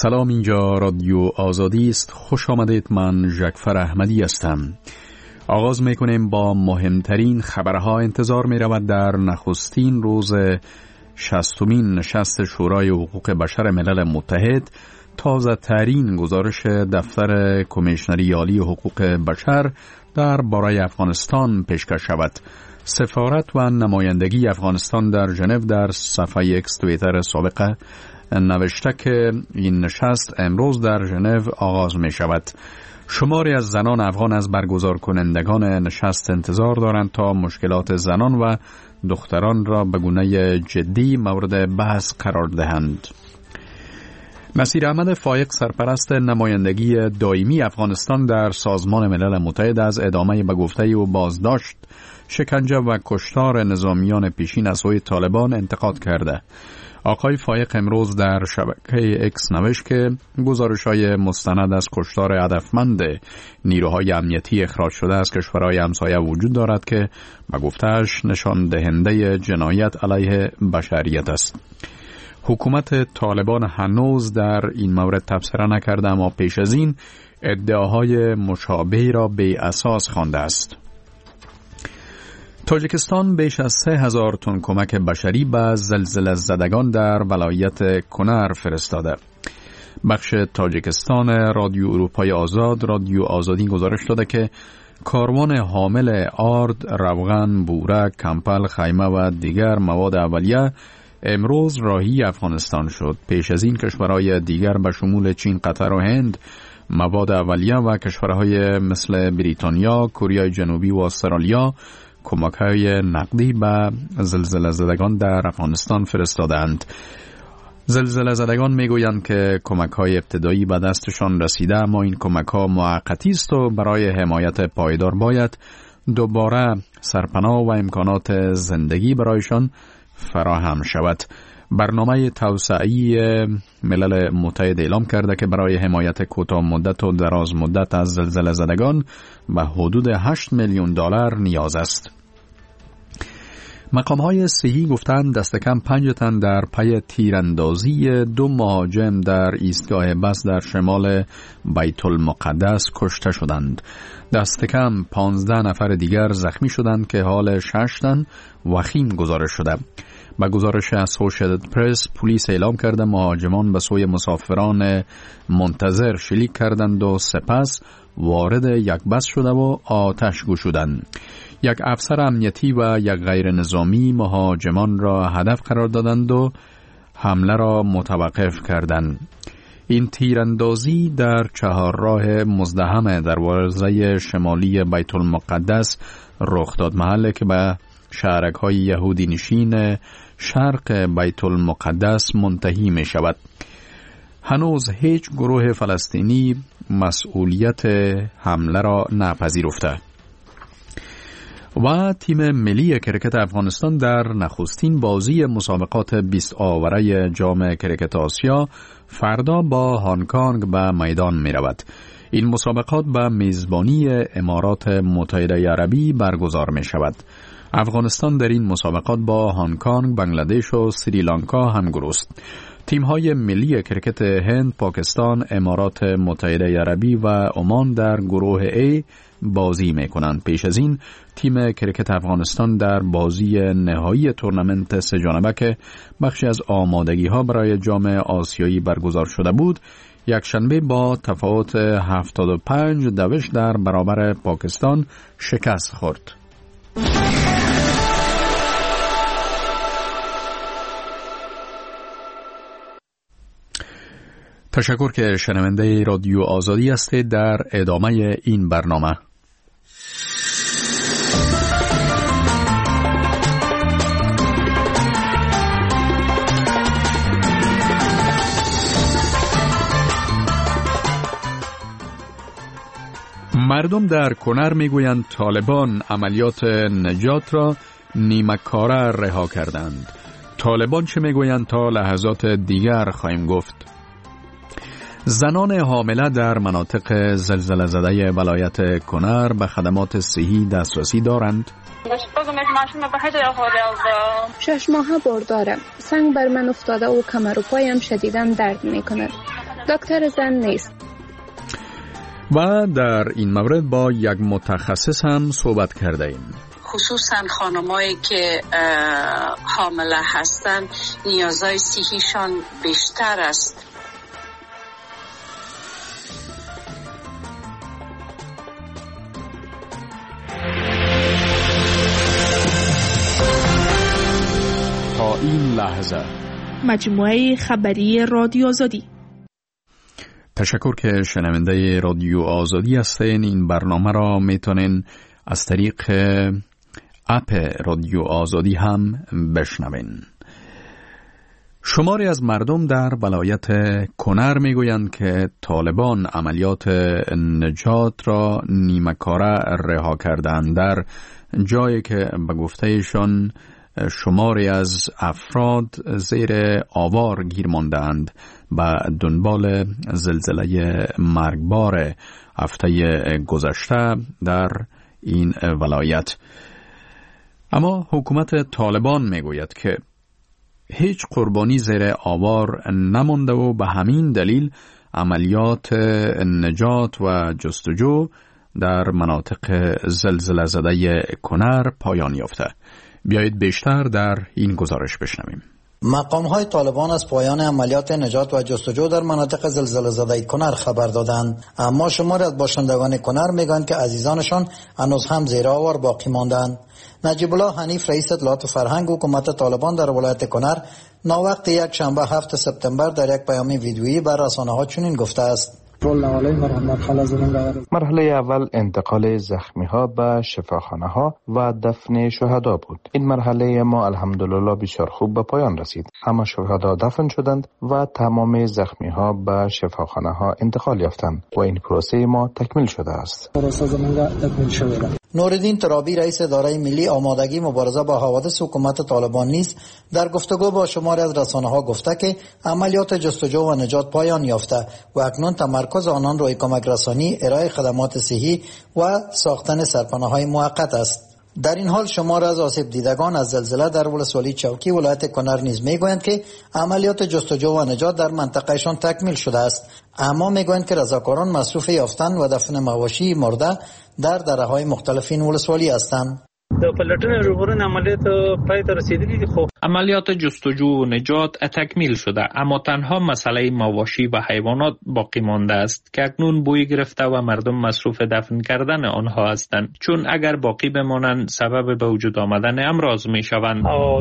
سلام، اینجا رادیو آزادی است. خوش آمدید. من جعفر احمدی هستم. آغاز میکنیم با مهمترین خبرها. انتظار می رود در نخستین روز 60مین نشست شورای حقوق بشر ملل متحد تازه ترین گزارش دفتر کمیشنری عالی حقوق بشر در باره افغانستان پیشکش شود. سفارت و نمایندگی افغانستان در ژنو در صفحه اکس توییتر سابقه نوشته که این نشست امروز در ژنو آغاز می شود. شماری از زنان افغان از برگزار کنندگان نشست انتظار دارند تا مشکلات زنان و دختران را به گونه جدی مورد بحث قرار دهند. نصیر احمد فایق، سرپرست نمایندگی دائمی افغانستان در سازمان ملل متحد، از ادامه به گفته او بازداشت، شکنجه و کشتار نظامیان پیشین از سوی طالبان انتقاد کرده. آقای فایق امروز در شبکه اکس نوشت که گزارش‌های مستند از کشتار هدفمند نیروهای امنیتی اخراج شده از کشورهای همسایه وجود دارد که به گفته‌اش نشان دهنده جنایت علیه بشریت است. حکومت طالبان هنوز در این مورد تبصره نکرده، اما پیش از این ادعاهای مشابهی را بی اساس خوانده است. تاجیکستان بیش از 3000 تن کمک بشری به زلزله زدگان در ولایت کنر فرستاده. بخش تاجیکستان رادیو اروپای آزاد، رادیو آزادی گزارش داده که کاروان حامل آرد، روغن، بوره، کمپل، خیمه و دیگر مواد اولیه امروز راهی افغانستان شد. پیش از این کشورهای دیگر به شمول چین، قطر و هند مواد اولیه و کشورهای مثل بریتانیا، کره جنوبی و استرالیا کمک‌های نقدی به زلزله زدگان در افغانستان فرستادند. زلزله زدگان میگویند که کمک‌های ابتدایی به دستشان رسیده، اما این کمک‌ها موقتی است و برای حمایت پایدار باید دوباره سرپناه و امکانات زندگی برایشان فراهم شود. برنامه توسعه‌ای ملل متحد اعلام کرده که برای حمایت کوتاه مدت و دراز مدت از زلزله زدگان به حدود 8 میلیون دلار نیاز است. مقام‌های صحی گفتند دست کم 5 تن در پی تیراندازی 2 مهاجم در ایستگاه بس در شمال بیت المقدس کشته شدند. دست کم 15 نفر دیگر زخمی شدند که حال 6 تن وخیم گزارش شده. با گزارش اسوشییتد پرس، پلیس اعلام کرده مهاجمان به سوی مسافران منتظر شلیک کردند و سپس وارد یک بس شده و آتش گشودند. یک افسر امنیتی و یک غیر نظامی مهاجمان را هدف قرار دادند و حمله را متوقف کردند. این تیراندازی در چهارراه مزدحم دروازه شمالی بیت المقدس رخ داد، محلی که به شهرک‌های یهودی نشین شرق بیت المقدس منتهی می شود. هنوز هیچ گروه فلسطینی مسئولیت حمله را نپذیرفته. و تیم ملی کرکت افغانستان در نخستین بازی مسابقات 20 آوره جام کرکت آسیا فردا با هنگ کنگ به میدان می رود. این مسابقات به میزبانی امارات متحده عربی برگزار می شود. افغانستان در این مسابقات با هنگ کنگ، بنگلادش و سریلانکا همگرو است. تیم‌های ملی کرکت هند، پاکستان، امارات متحده عربی و عمان در گروه A بازی می‌کنند. پیش از این تیم کرکت افغانستان در بازی نهایی تورنمنت 3 جانبه که بخشی از آمادگی‌ها برای جام آسیایی برگزار شده بود، یکشنبه با تفاوت 75 در برابر پاکستان شکست خورد. تشکر که شنونده رادیو آزادی هستید. در ادامه این برنامه مردم در کنر میگویند طالبان عملیات نجات را نیمه‌کاره رها کردند. طالبان چه میگویند تا لحظات دیگر خواهیم گفت. زنان حامله در مناطق زلزله زده ولایت کنر به خدمات صحی دسترسی دارند. 6 ماه باردارم. سنگ بر من افتاده و کمر و پایم شدیداً درد می کند. دکتر زن نیست. و در این مورد با یک متخصص هم صحبت کرده ایم. خصوصا خانمایی که حامله هستن نیازهای صحیشان بیشتر است. تا این لحظه مجموعه خبری رادیو آزادی. تشکر که شنونده رادیو آزادی هستین. این برنامه را میتونین از طریق اپ رادیو آزادی هم بشنوین. شماری از مردم در ولایت کنر میگویند که طالبان عملیات نجات را نیمه‌کاره رها کردند، در جایی که به گفتهشان شماری از افراد زیر آوار گیر ماندند به دنبال زلزله مرگبار هفته گذشته در این ولایت. اما حکومت طالبان میگوید که هیچ قربانی زیر آوار نمانده و به همین دلیل عملیات نجات و جستجو در مناطق زلزله زده کنر پایان یافته. بیایید بیشتر در این گزارش بشنویم. مقام‌های طالبان از پایان عملیات نجات و جستجو در مناطق زلزله زده کنر خبر دادند، اما شماری از باشندگان کنر میگویند که عزیزانشان هنوز هم زیر آوار باقی ماندند. نجیب الله حنیف رئیس اطلاعات فرهنگ حکومت طالبان در ولایت کنر ناوقت یک شنبه 7 سپتامبر در یک پیام ویدیویی بر رسانه‌ها چنین گفته است: مرحله اول انتقال زخمی ها به شفاخانه ها و دفن شهدا بود. این مرحله ما الحمدلله بسیار خوب به پایان رسید. همه شهدا دفن شدند و تمام زخمی ها به شفاخانه ها انتقال یافتند و این پروسه ما تکمیل شده است. نوردین ترابی رئیس اداره ملی آمادگی مبارزه با حوادث حکومت طالبان نیز در گفتگو با شماری از رسانه‌ها گفته که عملیات جستجو و نجات پایان یافته و اکنون تمرکز آنان روی کمک رسانی، ارائه خدمات صحی و ساختن سرپناه‌های موقت است. در این حال شماری از آسیب دیدگان از زلزله در ولسوالی چوکی ولایت کنر نیز میگویند که عملیات جستجو و نجات در منطقهشان تکمیل شده است، اما میگویند که رضاکاران مصروف یافتن و دفن مواشی مرده در دره‌های مختلف این ولسوالی هستند. عملیات جستجو و نجات تکمیل شده، اما تنها مسئله مواشی و حیوانات باقی مانده است که اکنون بوی گرفته و مردم مصروف دفن کردن آنها هستند، چون اگر باقی بمانند سبب به وجود آمدن امراض می شوند.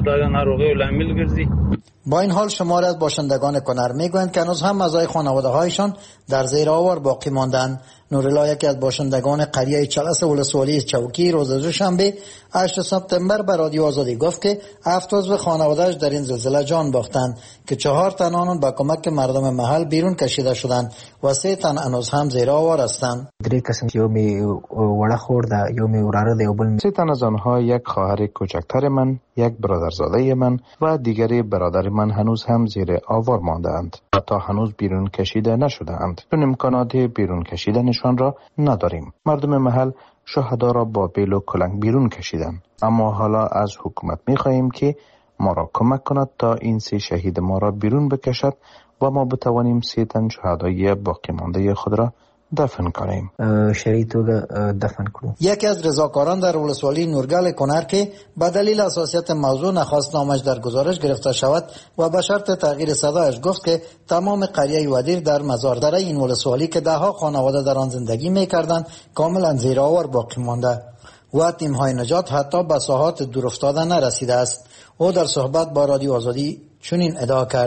با این حال شماری از باشندگان کنر میگویند که هنوز هم اعضای خانواده‌هایشان در زیر آوار باقی ماندند. نورالله یکی از باشندگان قریه چلس ولسوالی چوکی روز دوشنبه 8 سپتامبر به رادیو آزادی گفت که 7 عضو خانواده‌اش در این زلزله جان باختند که 4 تن آنان با کمک مردم محل بیرون کشیده شدند و 3 تن هنوز هم زیر آوار هستند. 3 تن از آنها یک خواهر کوچکتر من، یک برادرزاده من و دیگری برادر من هنوز هم زیر آوار ماندند و تا هنوز بیرون کشیده نشدند، چون امکانات بیرون کشیدنشان را نداریم. مردم محل شهدا را با بیل و کلنگ بیرون کشیدند، اما حالا از حکومت می‌خواهیم که ما را کمک کند تا این 3 شهید ما را بیرون بکشد و ما بتوانیم 3 تن شهدای باقی مانده خود را دفن کنیم. یکی از رضاکاران در ولسوالی نورگل کنر که به دلیل حساسیت موضوع نخواست نامش در گزارش گرفته شود و به شرط تغییر صدایش گفت که تمام قریه ودیر در مزاردره این ولسوالی که 10 خانواده در آن زندگی می‌کردند کاملا زیر آوار باقی مانده و تیم‌های نجات حتی به ساحات دور افتاده نرسیده است. او در صحبت با رادیو آزادی چنین ادعا کرد: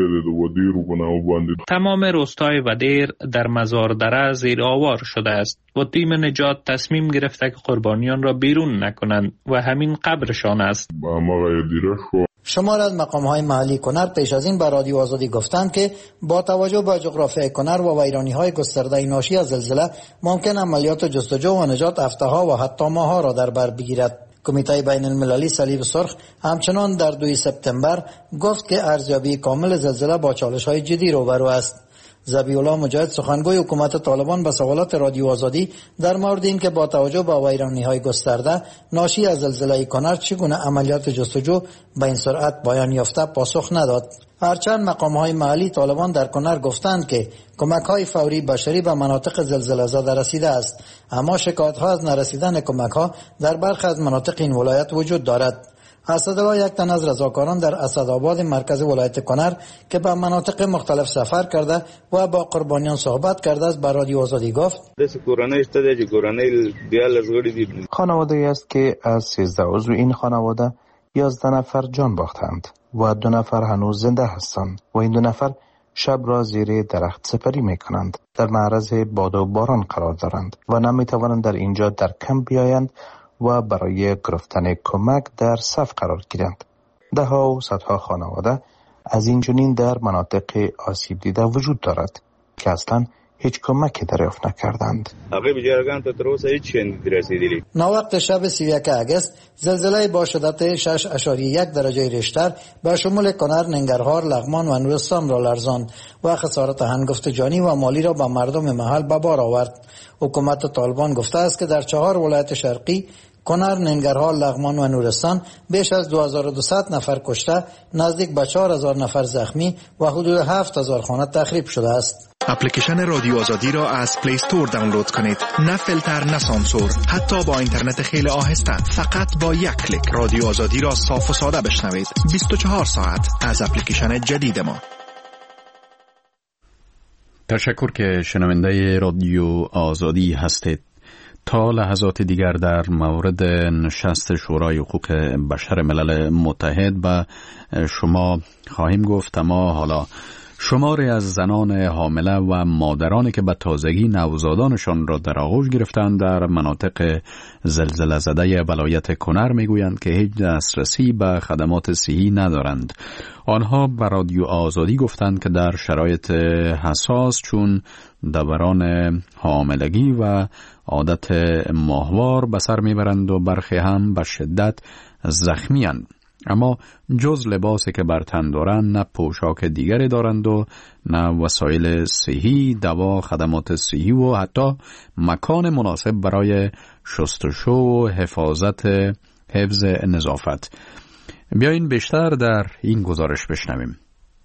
تمام روستای ودیر در مزاردره زیر آوار شده است و تیم نجات تصمیم گرفته که قربانیان را بیرون نکنند و همین قبرشان است. شمار از مقام‌های محلی کنر پیش از این به رادیو آزادی گفتند که با توجه به جغرافیای کنر و ویرانی‌های گسترده ناشی از زلزله ممکن عملیات جستجو و نجات هفته‌ها و حتی ماه‌ها را در بر بگیرد. کمیته بین المللی صلیب سرخ همچنان در 2 سپتامبر گفت که ارزیابی کامل زلزله با چالش‌های جدی روبرو است. ذبیح‌الله مجاهد سخنگوی حکومت طالبان به سوالات رادیو آزادی در مورد این که با توجه به ویرانی‌های گسترده ناشی از زلزله کنر چگونه عملیات جستجو به این سرعت پایان یافته پاسخ نداد. هرچند مقام‌های محلی طالبان در کنر گفتند که کمک‌های فوری بشری به مناطق زلزله زده رسیده است، اما شکایت‌ها از نرسیدن کمک‌ها در برخی از مناطق این ولایت وجود دارد. اسدالله یک تن از رضاکاران در اسدآباد مرکز ولایت کنر که به مناطق مختلف سفر کرده و با قربانیان صحبت کرده است به رادیو آزادی گفت: خانواده است که از 13 عضو این خانواده 11 نفر جان باختند و 2 نفر هنوز زنده هستند و این 2 نفر شب را زیر درخت سپری می کنند. در معرض باد و باران قرار دارند و نمی توانند در اینجا در کمپ بیایند و برای گرفتن کمک در صف قرار گیرند. ده‌ها و صدها خانواده از این چنین در مناطق آسیب دیده وجود دارد که اصلا هیچ کمکی دریافت نکردند. ناوقت شب 31 اگست زلزله با شدت 6.1 درجه ریشتر به شمول کنر، ننگرهار، لغمان و نورستان را لرزاند و خسارت هنگفت جانی و مالی را به مردم محل به بار آورد. حکومت طالبان گفته است که در 4 ولایت شرقی کنر، ننگرهار، لغمان و نورستان بیش از 2200 نفر کشته، نزدیک به 4000 نفر زخمی و حدود 7000 خانه تخریب شده است. اپلیکیشن رادیو آزادی را از پلی استور دانلود کنید. نه فیلتر، نه سانسور، حتی با اینترنت خیلی آهسته. فقط با یک کلیک رادیو آزادی را صاف و ساده بشنوید. 24 ساعت از اپلیکیشن جدید ما. تشکر که شنونده رادیو آزادی هستید. تا لحظات دیگر در مورد نشست شورای حقوق بشر ملل متحد به شما خواهیم گفت، اما حالا شماری از زنان حامله و مادرانی که به تازگی نوزادانشان را در آغوش گرفتند در مناطق زلزله زده ولایت کنر میگویند که هیچ دسترسی به خدمات صحی ندارند. آنها به رادیو آزادی گفتند که در شرایط حساس چون دوران حاملگی و عادت ماهوار به سر میبرند و برخی هم به شدت زخمی‌اند. اما جز لباسی که بر تن دارند نه پوشاک دیگری دارند و نه وسایل صحی، دوا، خدمات صحی و حتی مکان مناسب برای شستشو و حفظ نظافت. بیاین بیشتر در این گزارش بشنویم.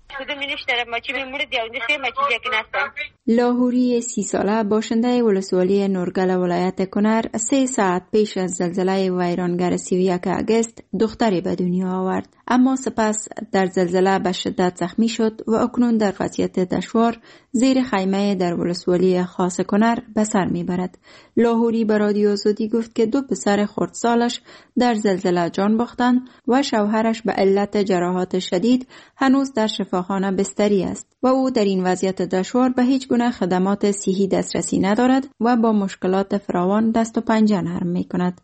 لاهوری 30 ساله باشنده ولسوالی نورگل ولایت کنر 3 ساعت پیش از زلزله ویرانگر 31 اگست دختری به دنیا آورد، اما سپس در زلزله به شدت زخمی شد و اکنون در وضعیت دشوار زیر خیمه در ولسوالی خاص کنر به سر میبرد. لاهوری به رادیو آزادی گفت که 2 پسر خردسالش در زلزله جان باختند و شوهرش به علت جراحات شدید هنوز در شفاخانه بستری است و او در این وضعیت دشوار به هیچ گونه خدمات صحی دسترسی ندارد و با مشکلات فراوان دست و پنجه نرم می‌کند.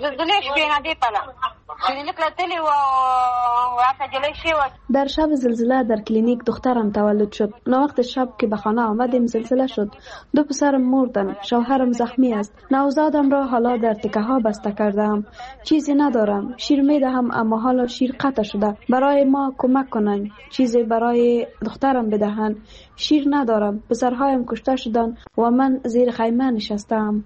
در شب زلزله در کلینیک دخترم تولد شد. وقت شب که به خانه آمدیم زلزله شد. 2 پسرم مردن. شوهرم زخمی است. نوزادم را حالا در تکه ها بسته کردم. چیزی ندارم. شیر میدهم اما حالا شیر قطع شده. برای ما کمک کنن. چیزی برای دخترم بدهن. شیر ندارم. پسرهایم کشته شدن و من زیر خیمه نشستم.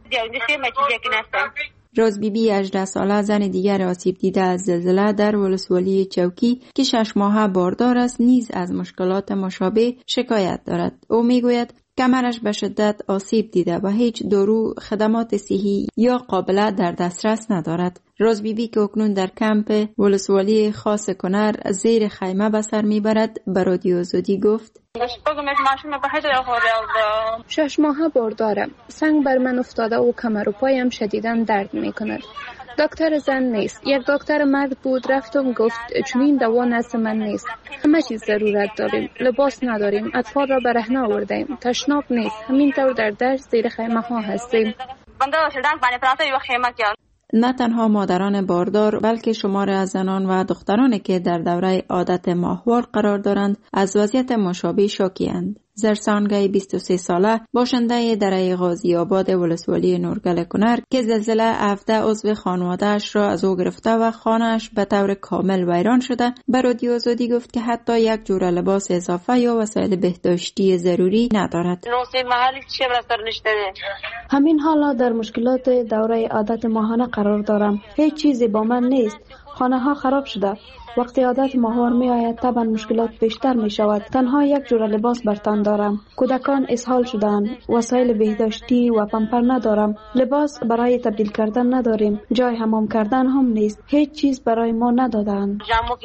روز بیبی 18 ساله زن دیگر آسیب دیده از زلزله در ولسوالی چوکی که 6 ماهه باردار است نیز از مشکلات مشابه شکایت دارد. او میگوید کمرش به شدت آسیب دیده و هیچ دارو، خدمات صحی یا قابله در دسترس ندارد. روز بیبی که اکنون در کمپ ولسوالی خاص کنر زیر خیمه به سر میبرد به رادیو آزادی گفت: 6 ماهه باردارم. سنگ بر من افتاده و کمر و پایم شدیداً درد میکند. دکتر زن نیست. یک دکتر مرد بود، رفتم گفت چنین دوا نزد من نیست. همه چیز ضرورت داریم. لباس نداریم. اطفال را برهنه آوردیم. تشناب نیست. همینطور در دشت زیر خیمه ها هستیم. نه تنها مادران باردار بلکه شمار از زنان و دخترانی که در دوره عادت ماهوار قرار دارند از وضعیت مشابه شاکی اند. زرسانگی 23 ساله باشنده دره غازی آباد ولسوالی نورگل کنر که زلزله 17 عضو خانواده‌اش را از او گرفته و خانه‌اش به طور کامل ویران شده، به رادیو آزادی گفت که حتی یک جور لباس اضافه یا وسایل بهداشتی ضروری ندارد. همین حالا در مشکلات دوره عادت ماهانه قرار دارم. هیچ چیزی با من نیست. خانه ها خراب شده. وقتی عادت ماهوار می آید طبعا مشکلات بیشتر می شود. تنها یک جور لباس بر تن دارم. کودکان اسهال شدند. وسایل بهداشتی و پمپر ندارم. لباس برای تبدیل کردن نداریم. جای حمام کردن هم نیست. هیچ چیز برای ما ندادند.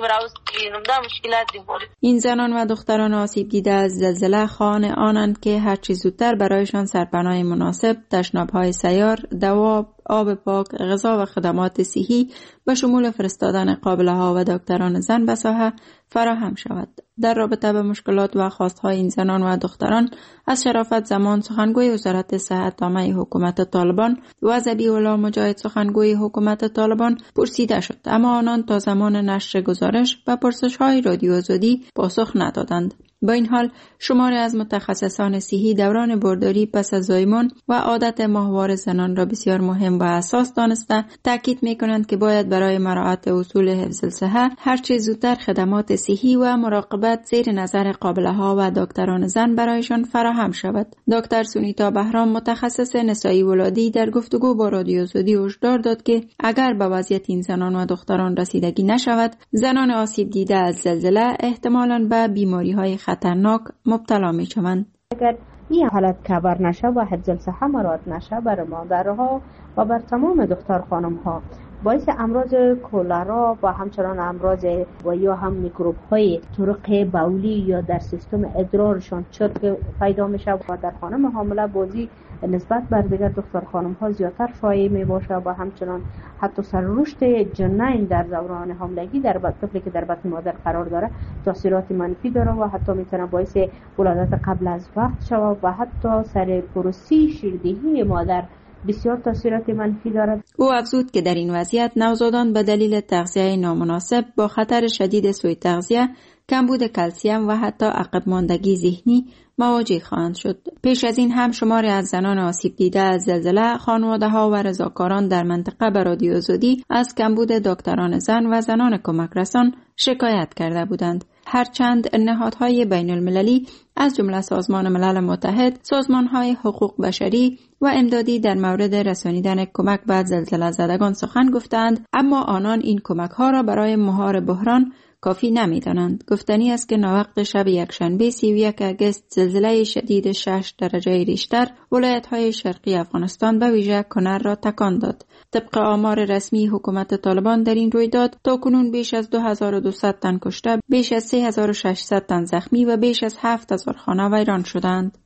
این زنان و دختران آسیب دیده از زلزله خانه آنند که هر چیز زودتر برایشان سرپناه مناسب، تشناب‌های سیار، دوا، آب پاک، غذا و خدمات صحی به شمول فرستادن قابله‌ها و دکتران زن به ساحه فراهم شود. در رابطه به مشکلات و خواستهای این زنان و دختران از شرافت زمان سخنگوی وزارت صحت عامه حکومت طالبان و ذبیح الله مجاهد سخنگوی حکومت طالبان پرسیده شد، اما آنان تا زمان نشر گزارش و پرسش‌های رادیو آزادی پاسخ ندادند. با این حال شماری از متخصصان صحی دوران بارداری پس از زایمان و عادت ماهوار زنان را بسیار مهم و حساس دانسته تاکید می‌کنند که باید برای مراعات اصول حفظ الصحه هر چه زودتر خدمات صحی و مراقبت زیر نظر قابله‌ها و دکتران زن برایشان فراهم شود. دکتر سونیتا بهرام متخصص نسایی ولادی در گفتگو با رادیو آزادی هشدار داد که اگر به وضعیت این زنان و دختران رسیدگی نشود، زنان آسیب دیده از زلزله احتمالاً به بیماری‌های خطرناک مبتلا می شوند. اگر این حالت کبر نشه و حفظ الصحه مراعات نشه بر مادرها و بر تمام دختر خانم ها باعث امراض کولرا و همچنان امراض و یا هم میکروب های طرق بولی یا در سیستم ادرارشان چرک پیدا میشه و در خانم حامله بازی نسبت بر دیگر دختر خانم ها زیادتر شایع می باشه و همچنان حتی سررشد جنین در دوران حاملگی در طفلی که در بطن مادر قرار داره تاثیرات منفی داره و حتی میتونه باعث ولادت قبل از وقت شود و حتی سرپرسی شیردهی مادر بسیار تاثیرات منفی دارد. او افزود که در این وضعیت نوزادان به دلیل تغذیه نامناسب با خطر شدید سوء تغذیه، کمبود کلسیم و حتی عقب ماندگی ذهنی مواجه خواهند شد. پیش از این هم شماری از زنان آسیب دیده از زلزله، خانواده‌ها و رضاکاران در منطقه به رادیو آزادی از کمبود دکتران زن و زنان کمک رسان شکایت کرده بودند. هرچند نهادهای بین المللی از جمله سازمان ملل متحد، سازمانهای حقوق بشری و امدادی در مورد رسانیدن کمک به زلزله زدگان سخن گفتند، اما آنان این کمک‌ها را برای مهار بحران کافی نمی‌دانند. گفتنی است که ناوقت شب یکشنبه 31 آگوست زلزله شدید 6 درجه ریشتر ولایت‌های شرقی افغانستان به ویژه کنر را تکان داد. طبق آمار رسمی حکومت طالبان در این رویداد تاکنون بیش از 2200 تن کشته، بیش از 3600 تن زخمی و بیش از 7000 خانه ویران شدند.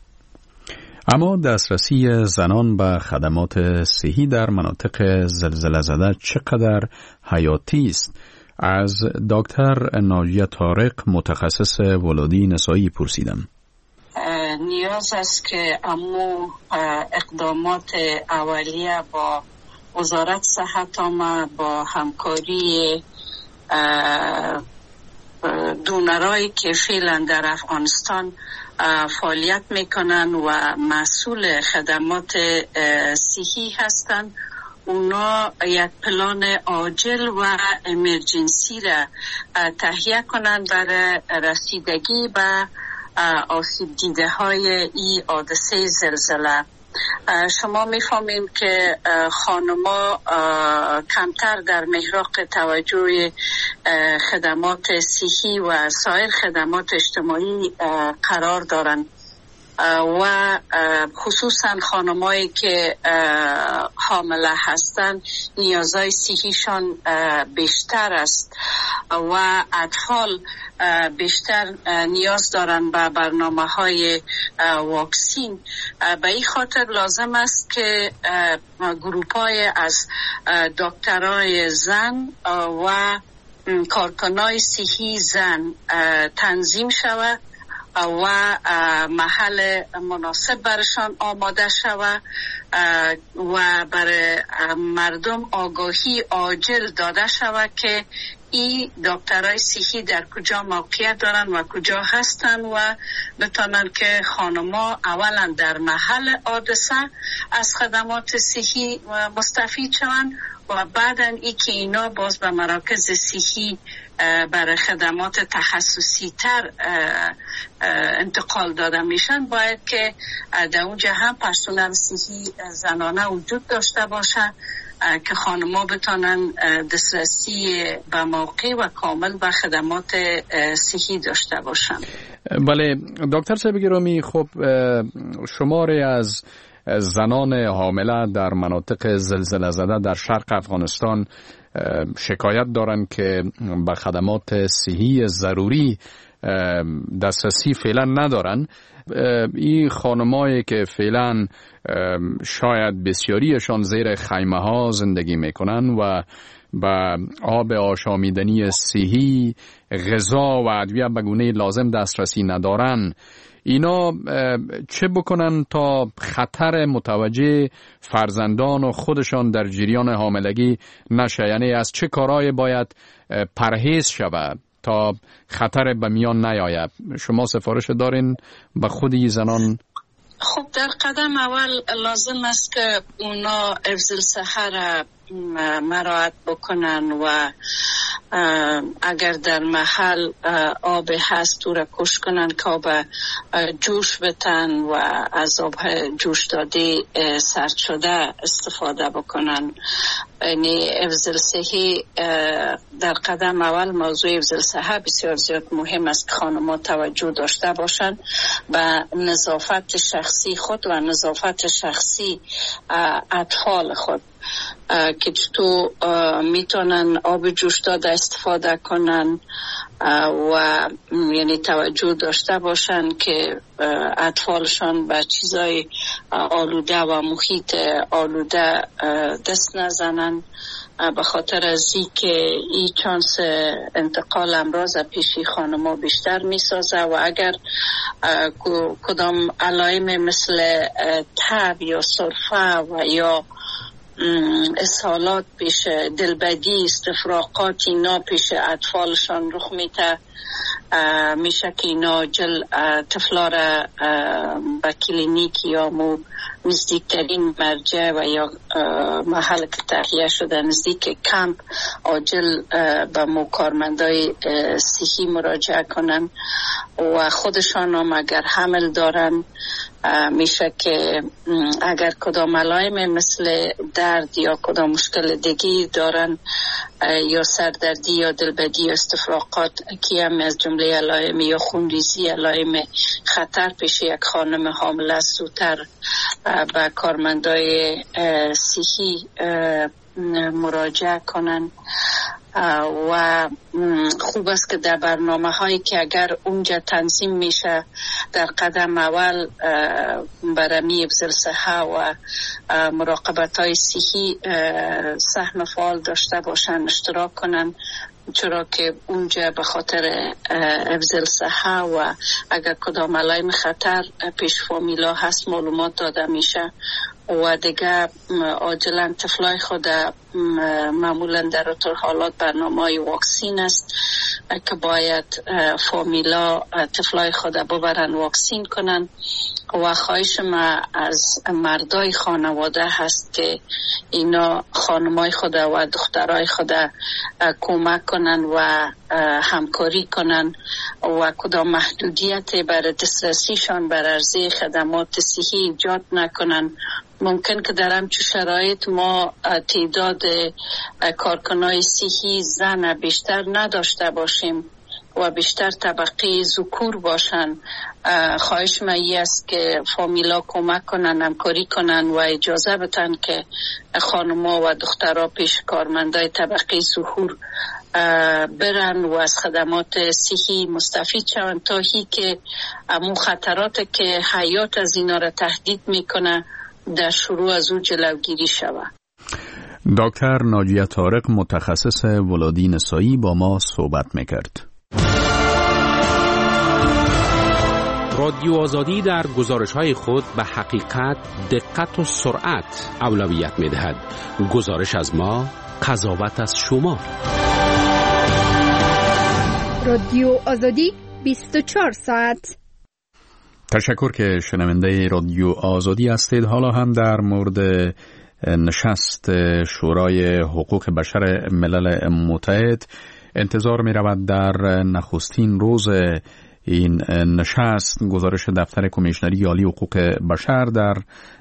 اما دسترسی زنان به خدمات صحی در مناطق زلزله زده چقدر حیاتی است؟ از دکتر ناجیه طارق متخصص ولادی نسایی پرسیدم. نیاز است که اقدامات اولیه با وزارت صحت عامه با همکاری دونرایی که فعلا در افغانستان فعالیت میکنن و مسئول خدمات صحی هستند، اونا یک پلان عاجل و امرجنسی را تهیه کنند برای رسیدگی به آسیب دیده های این حادثه زلزله. شما میفهمیم که خانما کمتر در محراق توجه خدمات صحی و سایر خدمات اجتماعی قرار دارند و خصوصا خانمایی که حامله هستند نیازهای صحیشان بیشتر است و اطفال بیشتر نیاز دارند به برنامه‌های واکسین. به این خاطر لازم است که گروپ‌های از دکترای زن و کارکنای صحی زن تنظیم شود و محل مناسب برشان آماده شود و برای مردم آگاهی عاجل داده شود که این دکترای صحی در کجا موقعیت دارن و کجا هستن و بتونن که خانما اولا در محل حادثه از خدمات صحی مستفید شوند و بعداً ای که اینا باز به مراکز صحی برای خدمات تخصصی تر انتقال داده میشن. باید که در اونجا هم پرسنل صحی زنانه وجود داشته باشه که خانما بتونن دسترسی به موقع و کامل به خدمات صحی داشته باشن. بله دکتر صاحب گرامی، خب شماری از زنان حامله در مناطق زلزله زده در شرق افغانستان شکایت دارند که به خدمات صحی ضروری دسترسی فعلا ندارن. این خانمایی که فعلا شاید بسیاریشان زیر خیمه ها زندگی میکنن و با آب آشامیدنی صحی، غذا و ادویه به گونه لازم دسترسی ندارن، اینا چه بکنن تا خطر متوجه فرزندان و خودشان در جریان حاملگی نشه؟ یعنی از چه کارهای باید پرهیز شود تا خطر به میان نیاید؟ شما سفارش دارین به خودی زنان؟ خب در قدم اول لازم است که اونا حفظ الصحه را مراعات بکنن و اگر در محل آب هست او را کش کنن که آب جوش بتن و از آب جوش داده سرد شده استفاده بکنن. یعنی حفظ الصحه در قدم اول موضوع حفظ الصحه بسیار زیاد مهم است که خانم‌ها توجه داشته باشن به نظافت شخصی خود و نظافت شخصی اطفال خود که تو میتونن آب جوش داده استفاده کنن و یعنی توجه داشته باشن که اطفالشان به چیزای آلوده و محیط آلوده دست نزنن، به خاطر از این که این چانس انتقال امراض پیشی خانما بیشتر میسازه و اگر کدام علائم مثل تب یا سرفه و یا اسهالات پیش دلبدی، استفراغات اینا پیش اطفالشان رخ میشه که اینا جل طفلا را به کلینیک یا نزدیکترین مرجع و یا محل که تهیه شده نزدیک کمپ عاجل به کارمندای صحی مراجعه کنن و خودشان هم اگر حمل دارن میشه که اگر کدام علائم مثل درد یا کدام مشکل دیگی دارن یا سردردی یا دلبدی یا استفراغات که هم از جمله علائم یا خونریزی علائم خطر پیش یک خانم حامله است، زودتر به کارمندای صحی مراجعه کنن. و خوب است که در برنامه هایی که اگر اونجا تنظیم میشه در قدم اول برمی حفظ الصحه و مراقبت های صحی سهم فعال داشته باشن، اشتراک کنن، چرا که اونجا به خاطر حفظ الصحه و اگر کدام علائم خطر پیش فامیلا هست معلومات داده میشه و دیگه عاجلا طفلای خود معمولا در طور حالات برنامه واکسین است که باید فامیلا طفلای خود ببرن واکسین کنن و خواهش ما از مردای خانواده هست که اینا خانمای خود و دخترای خود کمک کنن و همکاری کنن و کدام محدودیت برای دسترسیشان بر عرضه خدمات صحی ایجاد نکنن. ممکن که در همچون شرایط ما تعداد کارکنای صحی زن بیشتر نداشته باشیم و بیشتر طبقه ذکور باشن. خواهش من است که فامیلا کمک کنن، همکاری کنن و اجازه بدن که خانم‌ها و دخترها پیش کارمندای طبقه ذکور برن و از خدمات صحی مستفید شوند تا هی که امون خطرات که حیات از اینا را تهدید میکنه در شروع از او جلوگیری شود. دکتر ناجیه طارق متخصص ولادی نسایی با ما صحبت میکرد. رادیو آزادی در گزارش‌های خود به حقیقت، دقت و سرعت اولویت می‌دهد. گزارش از ما، قضاوت از شما. رادیو آزادی 24 ساعت. تشکر که شنونده رادیو آزادی هستید. حالا هم در مورد نشست شورای حقوق بشر ملل متحد انتظار می رود در نخستین روز این نشست گزارش دفتر کمیشنری عالی حقوق بشر در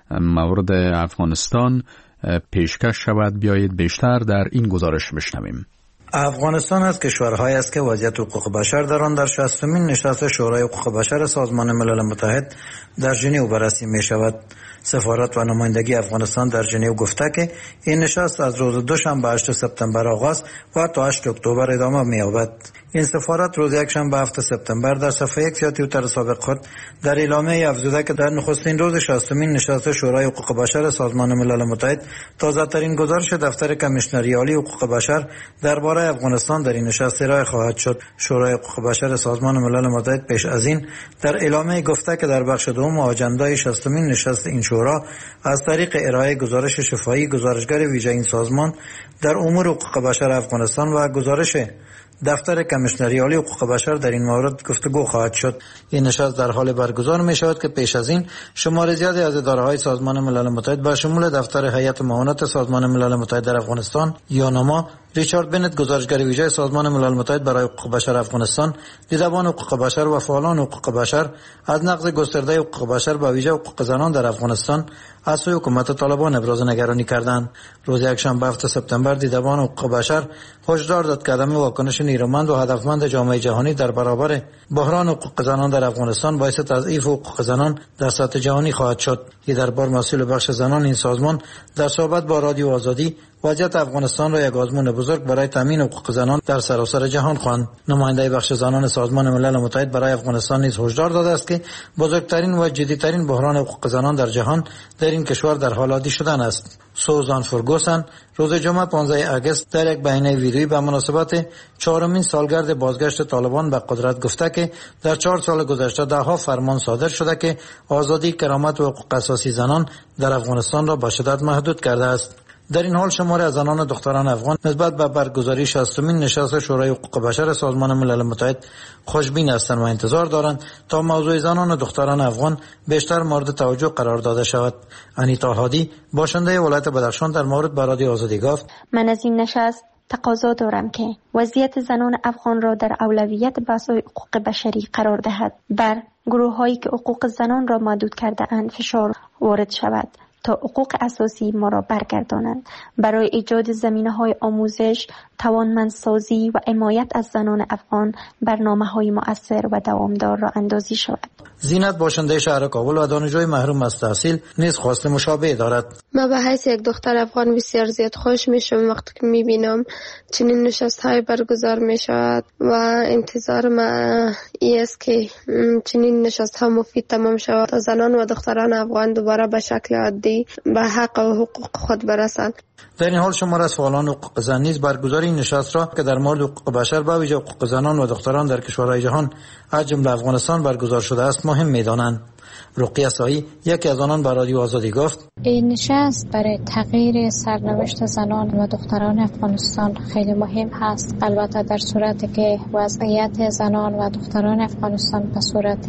مورد افغانستان پیشکش شود. بیایید بیشتر در این گزارش بشنویم. افغانستان از کشورهایی است که وضعیت حقوق بشر در آن در 60مین نشست شورای حقوق بشر سازمان ملل متحد در ژنو بررسی می شود. سفارت و نمایندگی افغانستان در ژنو گفته که این نشست از روز دوشنبه 8 سپتامبر آغاز و تا 8 اکتبر ادامه می یابد. این سفارت روز یکشنبه 7 سپتامبر در صفحه 1 سابق خود در اعلامیه افزوده که در نخستین روز 60مین نشست شورای حقوق بشر سازمان ملل متحد تازه‌ترین گزارش دفتر کمیشنری عالی حقوق بشر درباره افغانستان در این نشست ارائه خواهد شد. شورای حقوق بشر سازمان ملل متحد پیش از این در اعلامیه گفته که در بخش دوم آجندای 60مین نشست این شورا از طریق ارائه گزارش شفاهی گزارشگر ویژه این سازمان در امور حقوق بشر افغانستان و گزارش دفتر کمیشنری عالی حقوق بشر در این مورد گفتگو خواهد شد. این نشست در حال برگزار می شود که پیش از این شمار زیادی از اداره‌های سازمان ملل متحد به شمول دفتر هیئت معاونت سازمان ملل متحد در افغانستان یوناما، ریچارد بنت گزارشگر ویژه سازمان ملل متحد برای حقوق بشر افغانستان، دیدبان حقوق بشر و فعالان حقوق بشر از نقض گسترده حقوق بشر و ویژه حقوق زنان در افغانستان از سوی حکومت طالبان ابراز نگرانی کردند. روز یکشنبه 7 سپتامبر دیدبان حقوق بشر هشدار داد که عدم واکنش نیرومند و هدفمند جامعه جهانی در برابر بحران حقوق زنان در افغانستان باعث تضعیف حقوق زنان در سطح جهانی خواهد شد. این دربار مسئول بخش زنان این سازمان در صحبت با رادیو آزادی وضعیت افغانستان را یک آزمون بزرگ برای تامین حقوق زنان در سراسر جهان خواند. نماینده بخش زنان سازمان ملل متحد برای افغانستان نیز هشدار داده است که بزرگترین و جدیترین بحران حقوق زنان در جهان در این کشور در حال عادی شدن است. سوزان فرگوسن روز جمعه 15 آگوست در یک بیانیه ویدیویی به مناسبت 4مین سالگرد بازگشت طالبان به قدرت گفته که در 4 سال گذشته ده‌ها فرمان صادر شده که آزادی، کرامت و حقوق اساسی زنان در افغانستان را به شدت محدود کرده است. در این حال شماری از زنان و دختران افغان نسبت به برگزاری 60مین نشست شورای حقوق بشر سازمان ملل متحد خوشبین هستند و انتظار دارند تا موضوع زنان و دختران افغان بیشتر مورد توجه قرار داده شود. انیتا هادی باشنده ولایت بدخشان در مورد به رادیو آزادی گفت: من از این نشست تقاضا دارم که وضعیت زنان افغان را در اولویت بحث حقوق بشری قرار دهد. بر گروه هایی که حقوق زنان را محدود کرده اند فشار وارد شود تا حقوق اساسی ما را برگردانند. برای ایجاد زمینه‌های آموزش، توانمندسازی و حمایت از زنان افغان برنامه‌های مؤثر و دوامدار را اندازی شود. زینت باشنده شهر کابل و دانشجوی محروم از تحصیل نیز خواست مشابه دارد. من به حیث یک دختر افغان بسیار زیاد خوش میشم وقتی که میبینم چنین نشست‌های برگزار میشود و انتظار من این است که چنین نشست‌ها مفید تمام شود تا زنان و دختران افغان دوباره به شکل عادی به حق و حقوق خود برسند. در این حال شمار از فعالان حقوق زن نیز برگزاری این نشست را که در مورد حقوق بشر به ویژه حقوق زنان و دختران در کشورهای جهان از جمله افغانستان برگزار شده است مهم می‌دانند. رقیه سایی یکی از آنان به رادیو آزادی گفت: این نشست برای تغییر سرنوشت زنان و دختران افغانستان خیلی مهم هست، البته در صورتی که وضعیت زنان و دختران افغانستان به صورت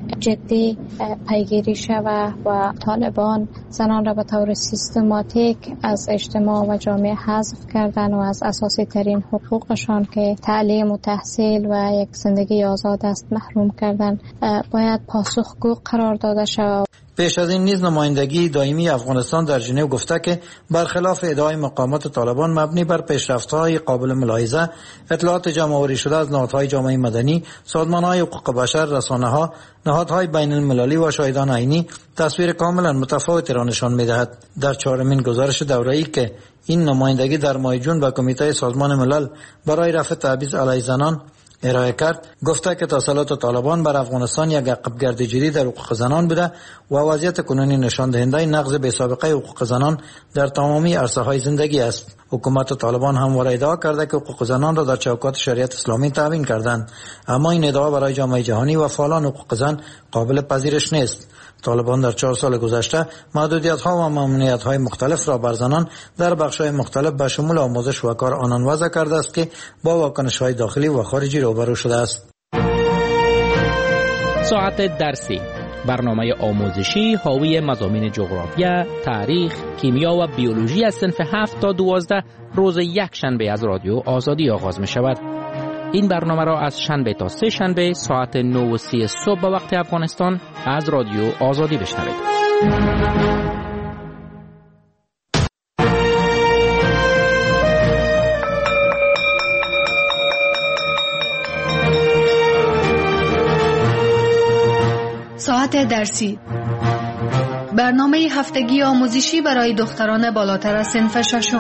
جدی پیگیری شود و طالبان زنان را به طور سیستماتیک از اجتماع و جامعه حذف کردن و از اساسی ترین حقوقشان که تعلیم و تحصیل و یک زندگی آزاد است محروم کردن، باید پاسخگو قرار داده شود. پیش از این نیز نمایندگی دائمی افغانستان در ژنو گفته که برخلاف ادعای مقامات طالبان مبنی بر پیشرفت‌های قابل ملاحظه، اطلاعات جمع‌آوری شده از نهادهای جامعه مدنی، سازمان‌های حقوق بشر، رسانه‌ها، نهادهای بین‌المللی و شاهدان عینی تصویر کاملا متفاوتی را نشان می‌دهد. در 4مین گزارش دوره‌ای که این نمایندگی در ماه جون به کمیته سازمان ملل برای رفع تبعیض علیه زنان ارائه کرد، گفته که تسلط طالبان بر افغانستان یک عقبگرد جدی در حقوق زنان بوده و وضعیت کنونی نشان دهنده نقض بی‌سابقه حقوق زنان در تمامی عرصه‌های زندگی است. حکومت طالبان همواره ادعا کرده که حقوق زنان را در چوکات شریعت اسلامی تامین کردند، اما این ادعا برای جامعه جهانی و فعالان حقوق زن قابل پذیرش نیست. طالبان در 4 سال گذشته محدودیت‌ها و ممنوعیت‌های مختلف را بر زنان در بخش‌های مختلف به شمول آموزش و کار آنان وضع کرده است که با واکنش‌های داخلی و خارجی روبرو شده است. ساعت درسی، برنامه آموزشی حاوی مضامین جغرافیا، تاریخ، کیمیا و بیولوژی از صنف 7 تا 12 روز یک شنبه از رادیو آزادی آغاز می شود. این برنامه را از شنبه تا سه شنبه ساعت 9:30 صبح به وقت افغانستان از رادیو آزادی بشنوید. ساعت درسی، برنامه هفتگی آموزشی برای دختران بالاتر از صنف 6.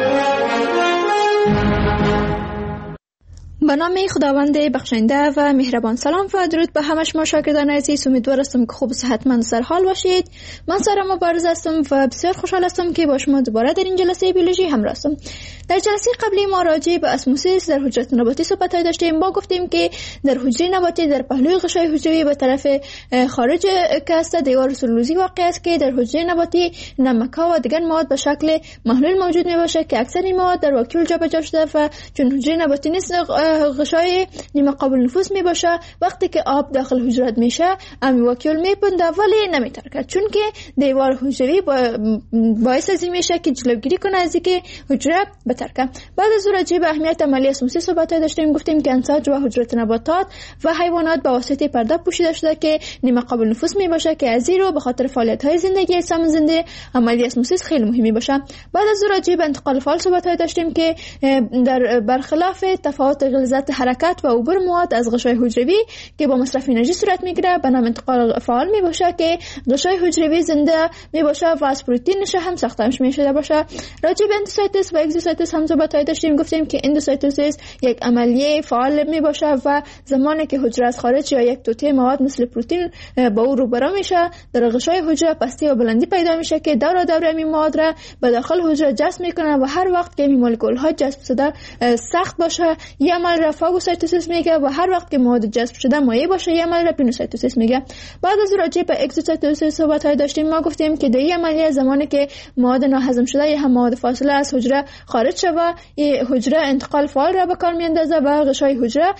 به نام خداوند بخشنده و مهربان. سلام و درود به همه شما شاگردان عزیز. امیدوار هستم که خوب و صحتمند سر حال باشید. من سارا مبارز هستم و بسیار خوشحال هستم که با شما دوباره در این جلسه بیولوژی همراه هستم. در جلسه قبلی ما راجع به اسموسیس در حجرات نباتی صحبت داشتیم. ما گفتیم که در حجره نباتی در پهلوی غشای حجروی به طرف خارج که است دیوار سلولوزی واقع است که در حجره نباتی نمک‌ها و دیگر مواد به شکل محلول موجود میباشه که اکثر این مواد در واکیول جابجا شده و چون حجره نباتی نیست غشای نیمه قابل نفوذ می باشه. وقتی که آب داخل حجرات میشه امی واکیول میپنده ولی نمیترکه، چون که دیوار حجروی باعث از این میشه که جلوگیری کنه از اینکه حجره بترکه. بعد از راجع به اهمیت عملی اسموسیس صحبت داشتیم. گفتیم که انساج و حجرات نباتات و حیوانات به واسطه پرده پوشیده شده که نیمه قابل نفوذ می باشه که از این رو به خاطر فعالیت های زندگی اجسام زنده عملی اسموسیس خیلی مهمی باشه. بعد از راجع به انتقال فعال صحبت داشتیم که در برخلاف تفاوت غلظت حرکت و عبور مواد از غشای حجروی که با مصرف انرژی صورت میگیره به نام انتقال فعال می باشه که غشای حجروی زنده می باشه و از پروتئینش هم ساختمش میشه باشه. راجع به اندوسایتوس و اگزوسایتوس هم صحبت داشتیم. گفتیم که اندوسایتوس یک عملیه فعال می باشه و زمانی که حجره از خارج یا یک توته مواد مثل پروتئین با او روبرو میشه در غشای حجره پستی و بلندی پیدا میشه که دور این مواد را به داخل حجره جذب میکنه و هر وقت که این مولکول ها جذب شده سخت باشه یه عمل را فاگوسایتوسیس میگه و هر وقت که مواد جذب شده مایع باشه یه عمل را پینوسایتوسیس میگه. بعد از راجع به اگزوسایتوسیس صحبت داشتیم. ما گفتیم که در این عملیه زمانی که مواد ناهضم شده یا هم مواد فاصله از حجره خارج شوه حجره انتقال فعال را به کار میاندازه و غشای حجره